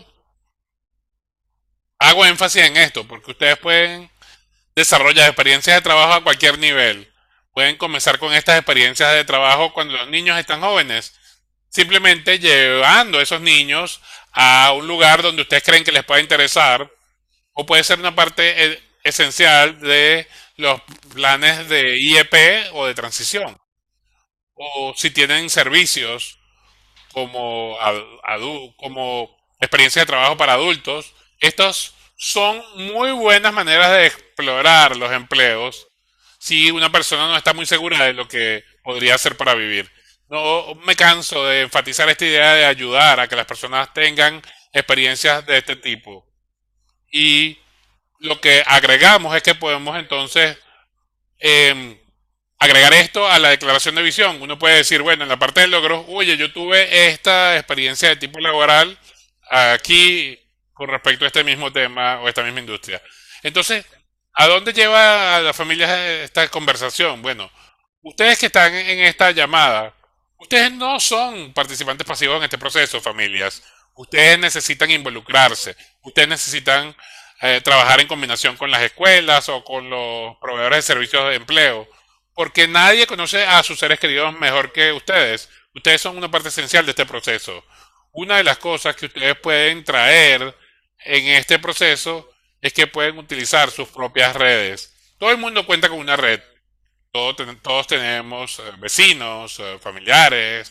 S1: hago énfasis en esto, porque ustedes pueden desarrollar experiencias de trabajo a cualquier nivel. Pueden comenzar con estas experiencias de trabajo cuando los niños están jóvenes, simplemente llevando a esos niños a un lugar donde ustedes creen que les pueda interesar, o puede ser una parte eh, esencial de los planes de I E P o de transición. O si tienen servicios como, ad- adu- como experiencia de trabajo para adultos, estos son muy buenas maneras de explorar los empleos si una persona no está muy segura de lo que podría hacer para vivir. No me canso de enfatizar esta idea de ayudar a que las personas tengan experiencias de este tipo. Y lo que agregamos es que podemos entonces em, agregar esto a la declaración de visión. Uno puede decir, bueno, en la parte de logros, oye, yo tuve esta experiencia de tipo laboral aquí con respecto a este mismo tema o esta misma industria. Entonces, ¿a dónde lleva a las familias esta conversación? Bueno, ustedes que están en esta llamada, ustedes no son participantes pasivos en este proceso, familias. Ustedes necesitan involucrarse. Ustedes necesitan eh, trabajar en combinación con las escuelas o con los proveedores de servicios de empleo. Porque nadie conoce a sus seres queridos mejor que ustedes. Ustedes son una parte esencial de este proceso. Una de las cosas que ustedes pueden traer en este proceso es que pueden utilizar sus propias redes. Todo el mundo cuenta con una red. Todo ten- todos tenemos eh, vecinos, eh, familiares,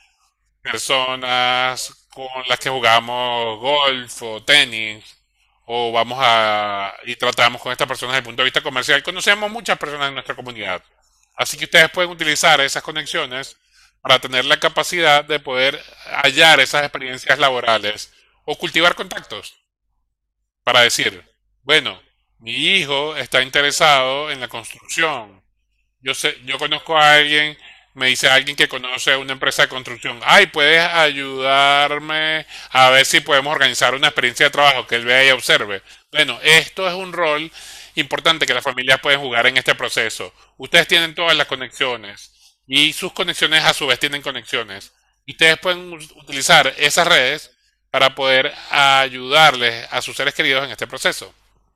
S1: personas con las que jugamos golf o tenis, o vamos a y tratamos con estas personas desde el punto de vista comercial. Conocemos muchas personas en nuestra comunidad. Así que ustedes pueden utilizar esas conexiones para tener la capacidad de poder hallar esas experiencias laborales o cultivar contactos para decir, bueno, mi hijo está interesado en la construcción. Yo sé, yo conozco a alguien me dice alguien que conoce una empresa de construcción, ay, ¿puedes ayudarme a ver si podemos organizar una experiencia de trabajo que él vea y observe? Bueno, esto es un rol importante que las familias pueden jugar en este proceso. Ustedes tienen todas las conexiones y sus conexiones a su vez tienen conexiones. Y ustedes pueden utilizar esas redes para poder ayudarles a sus seres queridos en este proceso.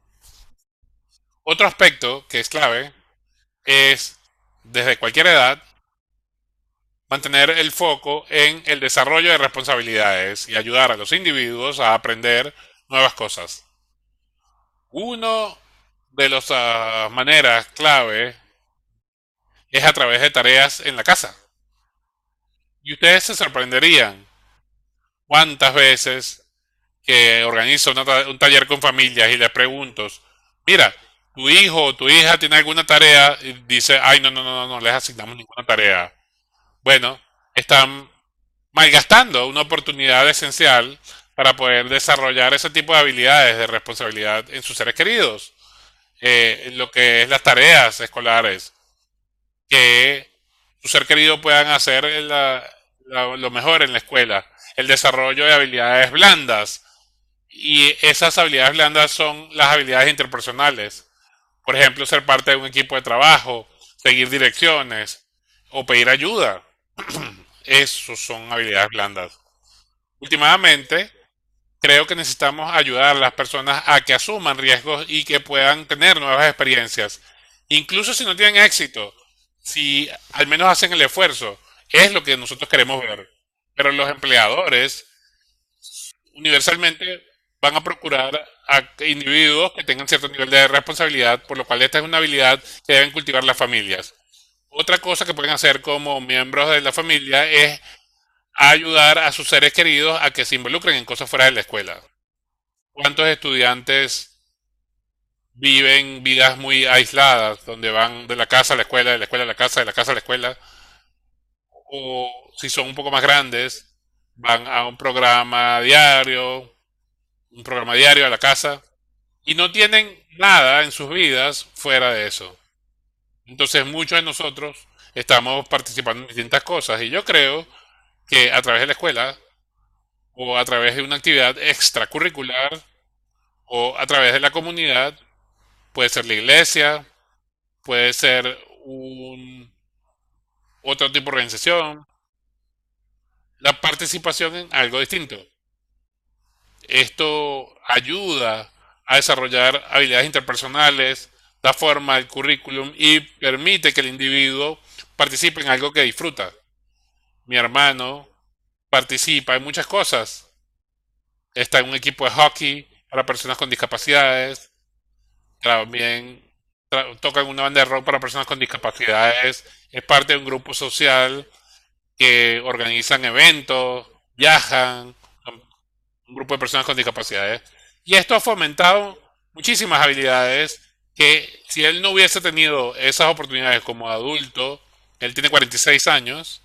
S1: Otro aspecto que es clave es, desde cualquier edad, mantener el foco en el desarrollo de responsabilidades y ayudar a los individuos a aprender nuevas cosas. Uno de las uh, maneras clave es a través de tareas en la casa. Y ustedes se sorprenderían cuántas veces que organizo una ta- un taller con familias y les pregunto, mira, tu hijo o tu hija tiene alguna tarea y dice, ay, no, no, no, no, no les asignamos ninguna tarea. Bueno, están malgastando una oportunidad esencial para poder desarrollar ese tipo de habilidades de responsabilidad en sus seres queridos. Eh, en lo que es las tareas escolares, que su ser querido puedan hacer la- la- lo mejor en la escuela, el desarrollo de habilidades blandas. Y esas habilidades blandas son las habilidades interpersonales. Por ejemplo, ser parte de un equipo de trabajo, seguir direcciones o pedir ayuda. Esos son habilidades blandas. Últimamente, creo que necesitamos ayudar a las personas a que asuman riesgos y que puedan tener nuevas experiencias. Incluso si no tienen éxito, si al menos hacen el esfuerzo, es lo que nosotros queremos ver. Pero los empleadores universalmente van a procurar a individuos que tengan cierto nivel de responsabilidad, por lo cual esta es una habilidad que deben cultivar las familias. Otra cosa que pueden hacer como miembros de la familia es ayudar a sus seres queridos a que se involucren en cosas fuera de la escuela. ¿Cuántos estudiantes viven vidas muy aisladas, donde van de la casa a la escuela, de la escuela a la casa, de la casa a la escuela? O si son un poco más grandes, van a un programa diario, un programa diario a la casa, y no tienen nada en sus vidas fuera de eso. Entonces muchos de nosotros estamos participando en distintas cosas y yo creo que a través de la escuela o a través de una actividad extracurricular o a través de la comunidad, puede ser la iglesia, puede ser un otro tipo de organización, la participación en algo distinto. Esto ayuda a desarrollar habilidades interpersonales, da forma al currículum y permite que el individuo participe en algo que disfruta. Mi hermano participa en muchas cosas. Está en un equipo de hockey para personas con discapacidades. También tra- toca en una banda de rock para personas con discapacidades. Es parte de un grupo social que organizan eventos, viajan, un grupo de personas con discapacidades. Y esto ha fomentado muchísimas habilidades que si él no hubiese tenido esas oportunidades como adulto, él tiene cuarenta y seis años,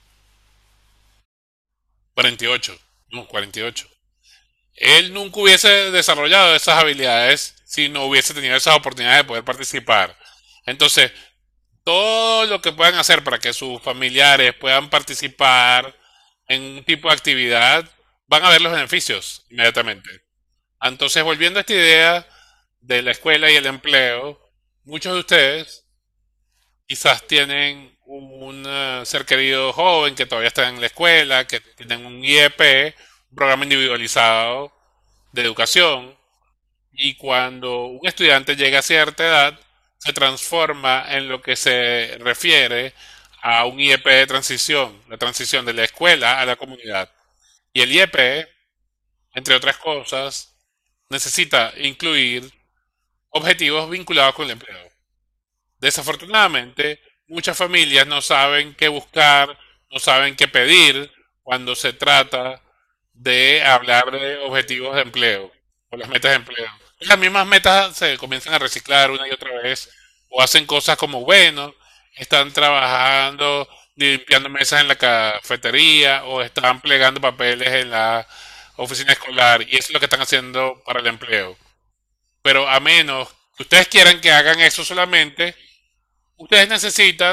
S1: cuarenta y ocho, no, cuarenta y ocho. Él nunca hubiese desarrollado esas habilidades si no hubiese tenido esas oportunidades de poder participar. Entonces, todo lo que puedan hacer para que sus familiares puedan participar en un tipo de actividad, van a ver los beneficios inmediatamente. Entonces, volviendo a esta idea de la escuela y el empleo, muchos de ustedes quizás tienen un eh, ser querido joven que todavía está en la escuela, que tienen un I E P, un programa individualizado de educación, y cuando un estudiante llega a cierta edad, se transforma en lo que se refiere a un I E P de transición, la transición de la escuela a la comunidad. Y el I E P, entre otras cosas, necesita incluir objetivos vinculados con el empleo. Desafortunadamente, muchas familias no saben qué buscar, no saben qué pedir cuando se trata de hablar de objetivos de empleo o las metas de empleo. Las mismas metas se comienzan a reciclar una y otra vez o hacen cosas como, bueno, están trabajando limpiando mesas en la cafetería o están plegando papeles en la oficina escolar y eso es lo que están haciendo para el empleo. Pero a menos que ustedes quieran que hagan eso solamente, ustedes necesitan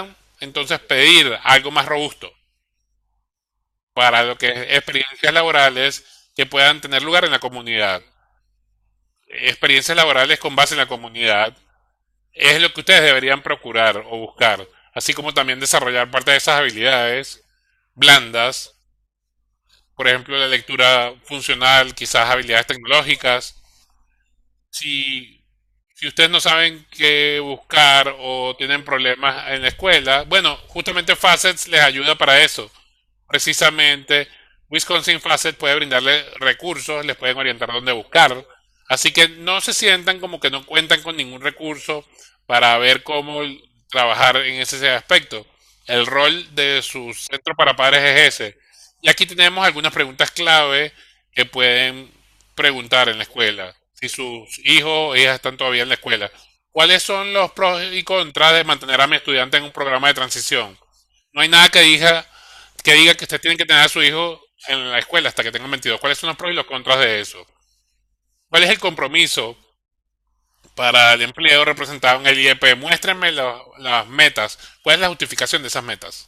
S1: entonces pedir algo más robusto para lo que es experiencias laborales que puedan tener lugar en la comunidad. Experiencias laborales con base en la comunidad es lo que ustedes deberían procurar o buscar, así como también desarrollar parte de esas habilidades blandas, por ejemplo, la lectura funcional, quizás habilidades tecnológicas. Si, si ustedes no saben qué buscar o tienen problemas en la escuela, bueno, justamente Facets les ayuda para eso. Precisamente, Wisconsin Facet puede brindarle recursos, les pueden orientar dónde buscar. Así que no se sientan como que no cuentan con ningún recurso para ver cómo trabajar en ese aspecto. El rol de su centro para padres es ese. Y aquí tenemos algunas preguntas clave que pueden preguntar en la escuela. Si sus hijos o hijas están todavía en la escuela. ¿Cuáles son los pros y contras de mantener a mi estudiante en un programa de transición? No hay nada que diga que diga que ustedes tienen que tener a su hijo en la escuela hasta que tengan veintidós. ¿Cuáles son los pros y los contras de eso? ¿Cuál es el compromiso para el empleo representado en el I E P? Muéstrenme lo- las metas. ¿Cuál es la justificación de esas metas?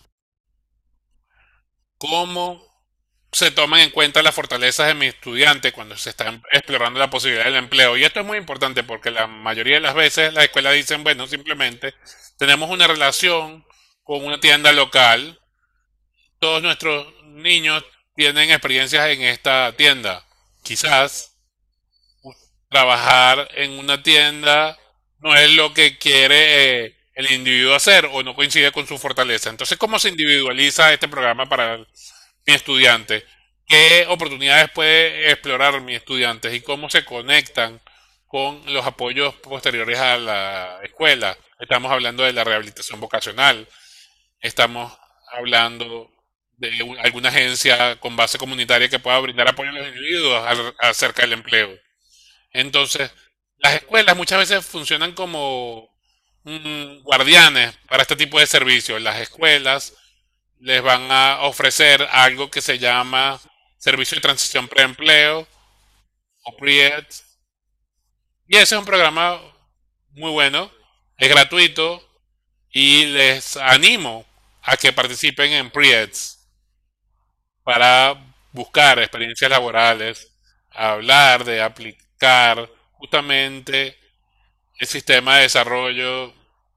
S1: ¿Cómo se toman en cuenta las fortalezas de mi estudiante cuando se está explorando la posibilidad del empleo? Y esto es muy importante porque la mayoría de las veces las escuelas dicen, bueno, simplemente tenemos una relación con una tienda local, todos nuestros niños tienen experiencias en esta tienda. Quizás trabajar en una tienda no es lo que quiere eh, el individuo hacer o no coincide con su fortaleza. Entonces, ¿cómo se individualiza este programa para mi estudiante? ¿Qué oportunidades puede explorar mi estudiante y cómo se conectan con los apoyos posteriores a la escuela? Estamos hablando de la rehabilitación vocacional, estamos hablando de un- alguna agencia con base comunitaria que pueda brindar apoyo a los individuos al- acerca del empleo. Entonces, las escuelas muchas veces funcionan como mm, guardianes para este tipo de servicios. Las escuelas les van a ofrecer algo que se llama servicio de transición preempleo o pre-ed. Y ese es un programa muy bueno, es gratuito y les animo a que participen en pre-eds para buscar experiencias laborales, hablar de aplicar justamente el sistema de desarrollo.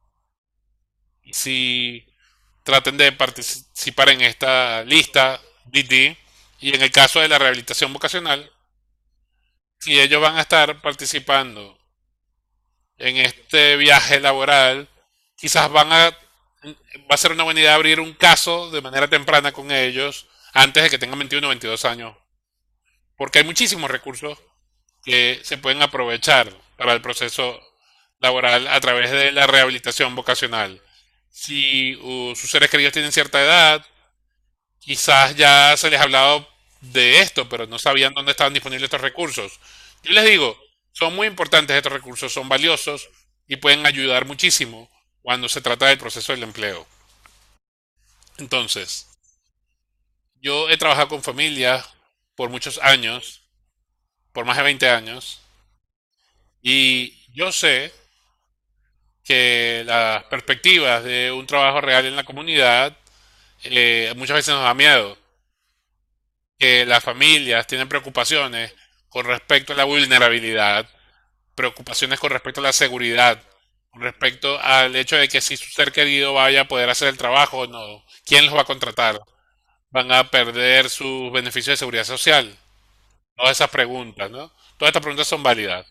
S1: Si traten de participar en esta lista D D y en el caso de la rehabilitación vocacional, si ellos van a estar participando en este viaje laboral, quizás van a va a ser una buena idea abrir un caso de manera temprana con ellos antes de que tengan veintiuno o veintidós años, porque hay muchísimos recursos que se pueden aprovechar para el proceso laboral a través de la rehabilitación vocacional. Si uh, sus seres queridos tienen cierta edad, quizás ya se les ha hablado de esto, pero no sabían dónde estaban disponibles estos recursos. Yo les digo, son muy importantes estos recursos, son valiosos y pueden ayudar muchísimo cuando se trata del proceso del empleo. Entonces, yo he trabajado con familias por muchos años, por más de veinte años, y yo sé que las perspectivas de un trabajo real en la comunidad eh, muchas veces nos da miedo, que las familias tienen preocupaciones con respecto a la vulnerabilidad, preocupaciones con respecto a la seguridad, con respecto al hecho de que si su ser querido vaya a poder hacer el trabajo o no, quién los va a contratar, van a perder sus beneficios de seguridad social. Todas esas preguntas, ¿no? Todas estas preguntas son válidas.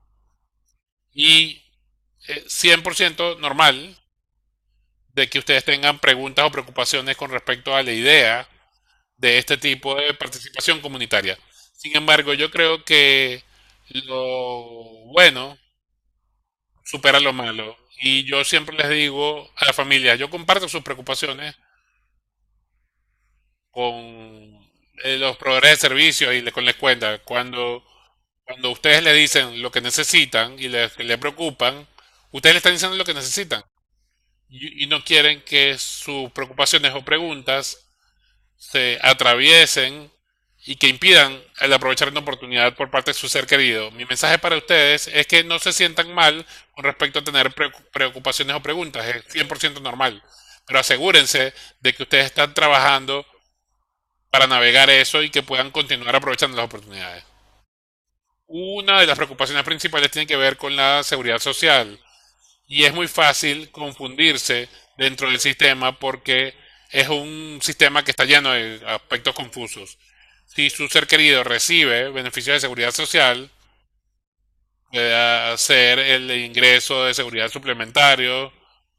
S1: Y eh, cien por ciento normal de que ustedes tengan preguntas o preocupaciones con respecto a la idea de este tipo de participación comunitaria. Sin embargo, yo creo que lo bueno supera lo malo. Y yo siempre les digo a la familia, yo comparto sus preocupaciones con eh, los proveedores de servicios y le- con la escuela. Cuando, cuando ustedes le dicen lo que necesitan y le, le preocupan, ustedes le están diciendo lo que necesitan. Y, y no quieren que sus preocupaciones o preguntas se atraviesen y que impidan el aprovechar una oportunidad por parte de su ser querido. Mi mensaje para ustedes es que no se sientan mal con respecto a tener preocupaciones o preguntas, es cien por ciento normal. pero asegúrense de que ustedes están trabajando para navegar eso y que puedan continuar aprovechando las oportunidades. Una de las preocupaciones principales tiene que ver con la seguridad social y es muy fácil confundirse dentro del sistema porque es un sistema que está lleno de aspectos confusos. Si su ser querido recibe beneficios de seguridad social, puede hacer el ingreso de seguridad suplementario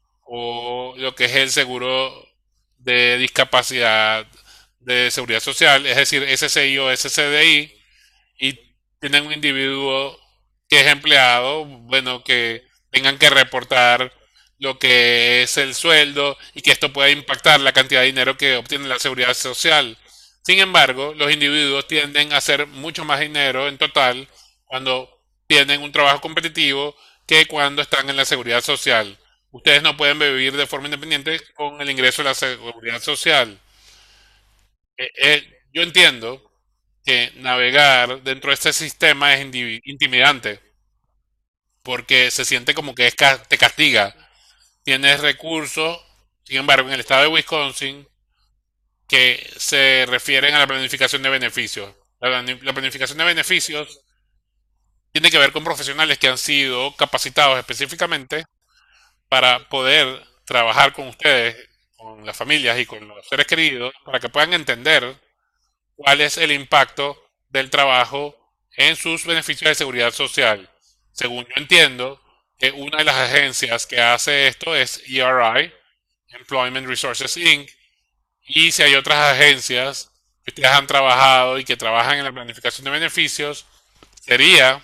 S1: o lo que es el seguro de discapacidad de seguridad social, es decir, S S I o S C D I, y tienen un individuo que es empleado, bueno, que tengan que reportar lo que es el sueldo y que esto pueda impactar la cantidad de dinero que obtiene la seguridad social. Sin embargo, los individuos tienden a hacer mucho más dinero en total cuando tienen un trabajo competitivo que cuando están en la seguridad social. Ustedes no pueden vivir de forma independiente con el ingreso de la seguridad social. Eh, eh, yo entiendo que navegar dentro de este sistema es indivi- intimidante, porque se siente como que es ca- te castiga. Tienes recursos, sin embargo, en el estado de Wisconsin, que se refieren a la planificación de beneficios. La, plani- la planificación de beneficios tiene que ver con profesionales que han sido capacitados específicamente para poder trabajar con ustedes, con las familias y con los seres queridos, para que puedan entender cuál es el impacto del trabajo en sus beneficios de seguridad social. Según yo entiendo, que una de las agencias que hace esto es E R I, Employment Resources Inc. Y si hay otras agencias que ustedes han trabajado y que trabajan en la planificación de beneficios, sería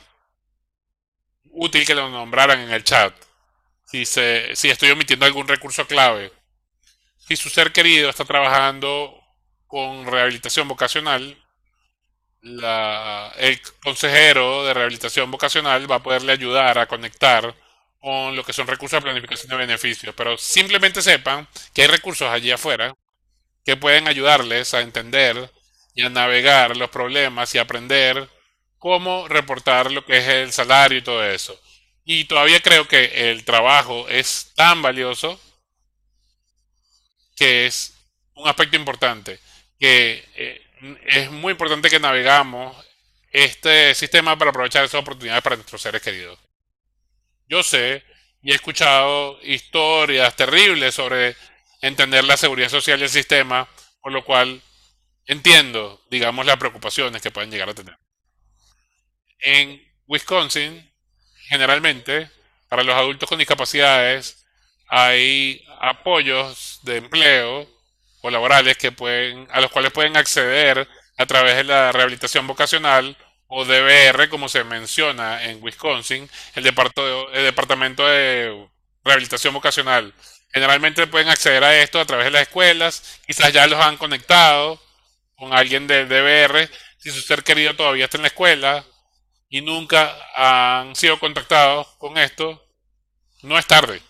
S1: útil que lo nombraran en el chat. Si, se, si estoy omitiendo algún recurso clave. Si su ser querido está trabajando con rehabilitación vocacional, la- el consejero de rehabilitación vocacional va a poderle ayudar a conectar con lo que son recursos de planificación de beneficios. Pero simplemente sepan que hay recursos allí afuera que pueden ayudarles a entender y a navegar los problemas y aprender cómo reportar lo que es el salario y todo eso. Y todavía creo que el trabajo es tan valioso que es un aspecto importante, que eh, es muy importante que navegamos este sistema para aprovechar esas oportunidades para nuestros seres queridos. Yo sé y he escuchado historias terribles sobre entender la seguridad social del sistema, por lo cual entiendo, digamos, las preocupaciones que pueden llegar a tener. En Wisconsin, generalmente, para los adultos con discapacidades, hay apoyos de empleo o laborales que pueden, a los cuales pueden acceder a través de la rehabilitación vocacional o D B R, como se menciona en Wisconsin, el, departo- el Departamento de Rehabilitación Vocacional. Generalmente pueden acceder a esto a través de las escuelas, quizás ya los han conectado con alguien del D B R, si su ser querido todavía está en la escuela y nunca han sido contactados con esto, no es tarde.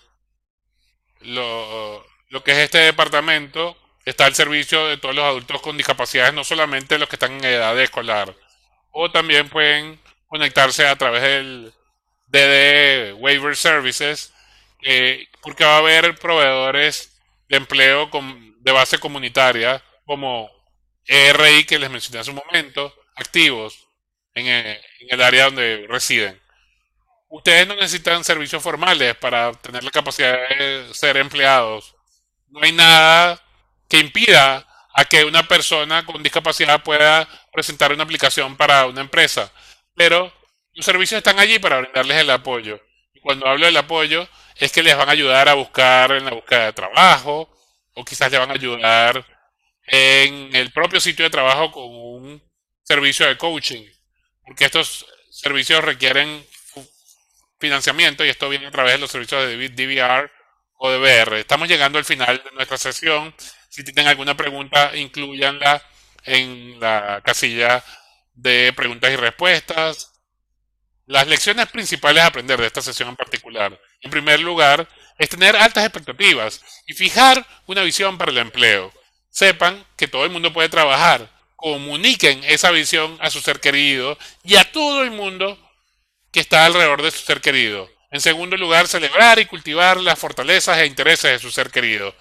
S1: Lo, lo que es este departamento está al servicio de todos los adultos con discapacidades, no solamente los que están en edad de escolar. O también pueden conectarse a través del D D Waiver Services, eh, porque va a haber proveedores de empleo con- de base comunitaria, como E R I que les mencioné hace un momento, activos en, eh, en el área donde residen. Ustedes no necesitan servicios formales para tener la capacidad de ser empleados. No hay nada que impida a que una persona con discapacidad pueda presentar una aplicación para una empresa. Pero los servicios están allí para brindarles el apoyo. Y cuando hablo del apoyo, es que les van a ayudar a buscar en la búsqueda de trabajo, o quizás les van a ayudar en el propio sitio de trabajo con un servicio de coaching. Porque estos servicios requieren financiamiento y esto viene a través de los servicios de D V R o de B R. Estamos llegando al final de nuestra sesión. Si tienen alguna pregunta, incluyanla en la casilla de preguntas y respuestas. Las lecciones principales a aprender de esta sesión en particular, en primer lugar, es tener altas expectativas y fijar una visión para el empleo. Sepan que todo el mundo puede trabajar. Comuniquen esa visión a su ser querido y a todo el mundo que está alrededor de su ser querido. En segundo lugar, celebrar y cultivar las fortalezas e intereses de su ser querido.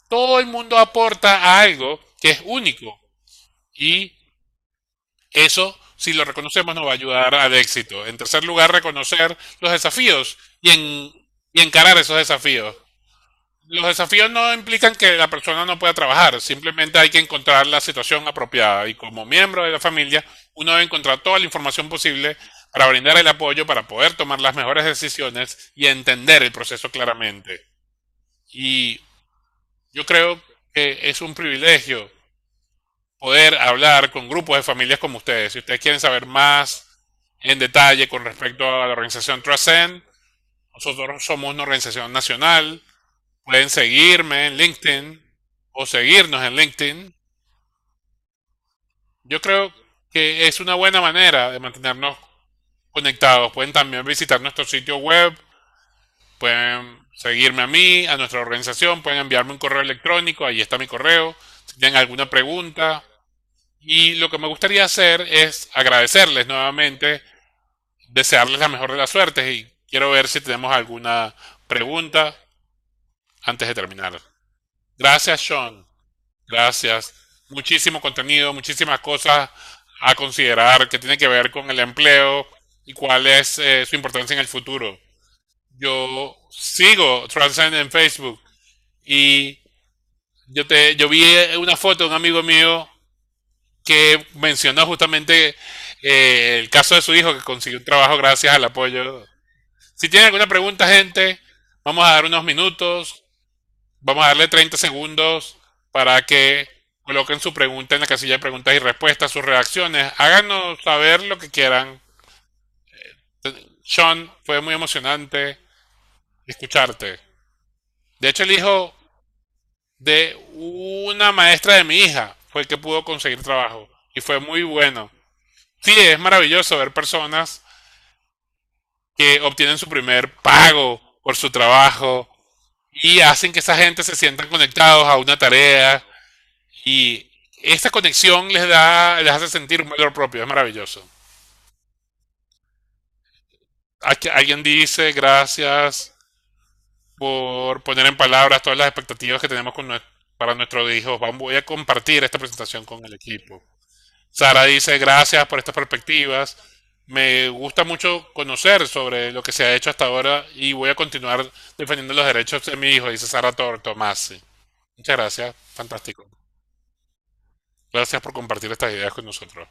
S1: todo el mundo aporta algo que es único. Y eso, si lo reconocemos, nos va a ayudar al éxito. En tercer lugar, reconocer los desafíos y, en, y encarar esos desafíos. Los desafíos no implican que la persona no pueda trabajar, simplemente hay que encontrar la situación apropiada y como miembro de la familia uno debe encontrar toda la información posible para brindar el apoyo para poder tomar las mejores decisiones y entender el proceso claramente. Y yo creo que es un privilegio poder hablar con grupos de familias como ustedes. Si ustedes quieren saber más en detalle con respecto a la organización Trascend, nosotros somos una organización nacional. Pueden seguirme en LinkedIn o seguirnos en LinkedIn. Yo creo que es una buena manera de mantenernos conectados. Pueden también visitar nuestro sitio web, pueden seguirme a mí, a nuestra organización, pueden enviarme un correo electrónico, ahí está mi correo, si tienen alguna pregunta. Y lo que me gustaría hacer es agradecerles nuevamente, desearles la mejor de las suertes y quiero ver si tenemos alguna pregunta antes de terminar. Gracias, Sean. Gracias. Muchísimo contenido, muchísimas cosas a considerar que tiene que ver con el empleo y cuál es eh, su importancia en el futuro. Yo sigo Transcend en Facebook y yo te, yo vi una foto de un amigo mío que mencionó justamente eh, el caso de su hijo que consiguió un trabajo gracias al apoyo. Si tienen alguna pregunta, gente, vamos a dar unos minutos. Vamos a darle treinta segundos para que coloquen su pregunta en la casilla de preguntas y respuestas, sus reacciones. Háganos saber lo que quieran. Sean, fue muy emocionante escucharte. De hecho, el hijo de una maestra de mi hija fue el que pudo conseguir trabajo y fue muy bueno. Sí, es maravilloso ver personas que obtienen su primer pago por su trabajo y hacen que esa gente se sientan conectados a una tarea. Y esta conexión les da, les hace sentir un valor propio, es maravilloso. Aquí alguien dice gracias por poner en palabras todas las expectativas que tenemos con nue- para nuestros hijos. Vamos- Voy a compartir esta presentación con el equipo. Sara dice gracias por estas perspectivas. Me gusta mucho conocer sobre lo que se ha hecho hasta ahora y voy a continuar defendiendo los derechos de mi hijo, dice Sara Tor Tomasi. Muchas gracias, fantástico. Gracias por compartir estas ideas con nosotros.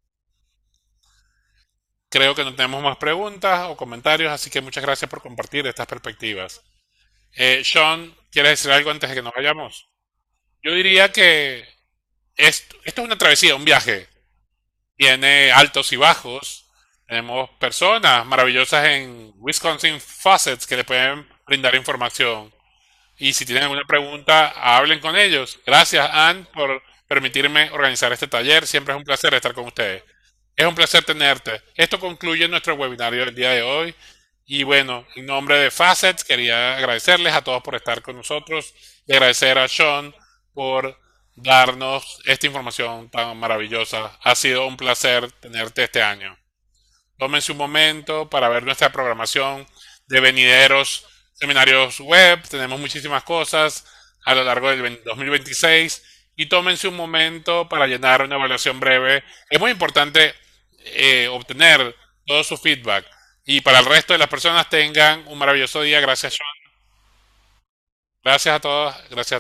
S1: Creo que no tenemos más preguntas o comentarios, así que muchas gracias por compartir estas perspectivas. Eh, Sean, ¿quieres decir algo antes de que nos vayamos? Yo diría que esto, esto es una travesía, un viaje. Tiene altos y bajos. Tenemos personas maravillosas en Wisconsin Faucets que le pueden brindar información. Y si tienen alguna pregunta, hablen con ellos. Gracias, Ann, por permitirme organizar este taller. Siempre es un placer estar con ustedes. Es un placer tenerte. Esto concluye nuestro webinario del día de hoy. Y bueno, en nombre de Facets, quería agradecerles a todos por estar con nosotros y agradecer a Sean por darnos esta información tan maravillosa. Ha sido un placer tenerte este año. Tómense un momento para ver nuestra programación de venideros seminarios web. Tenemos muchísimas cosas a lo largo del dos mil veintiséis. Y tómense un momento para llenar una evaluación breve. Es muy importante eh, obtener todo su feedback. Y para el resto de las personas tengan un maravilloso día. Gracias, Sean. Gracias a todos. Gracias.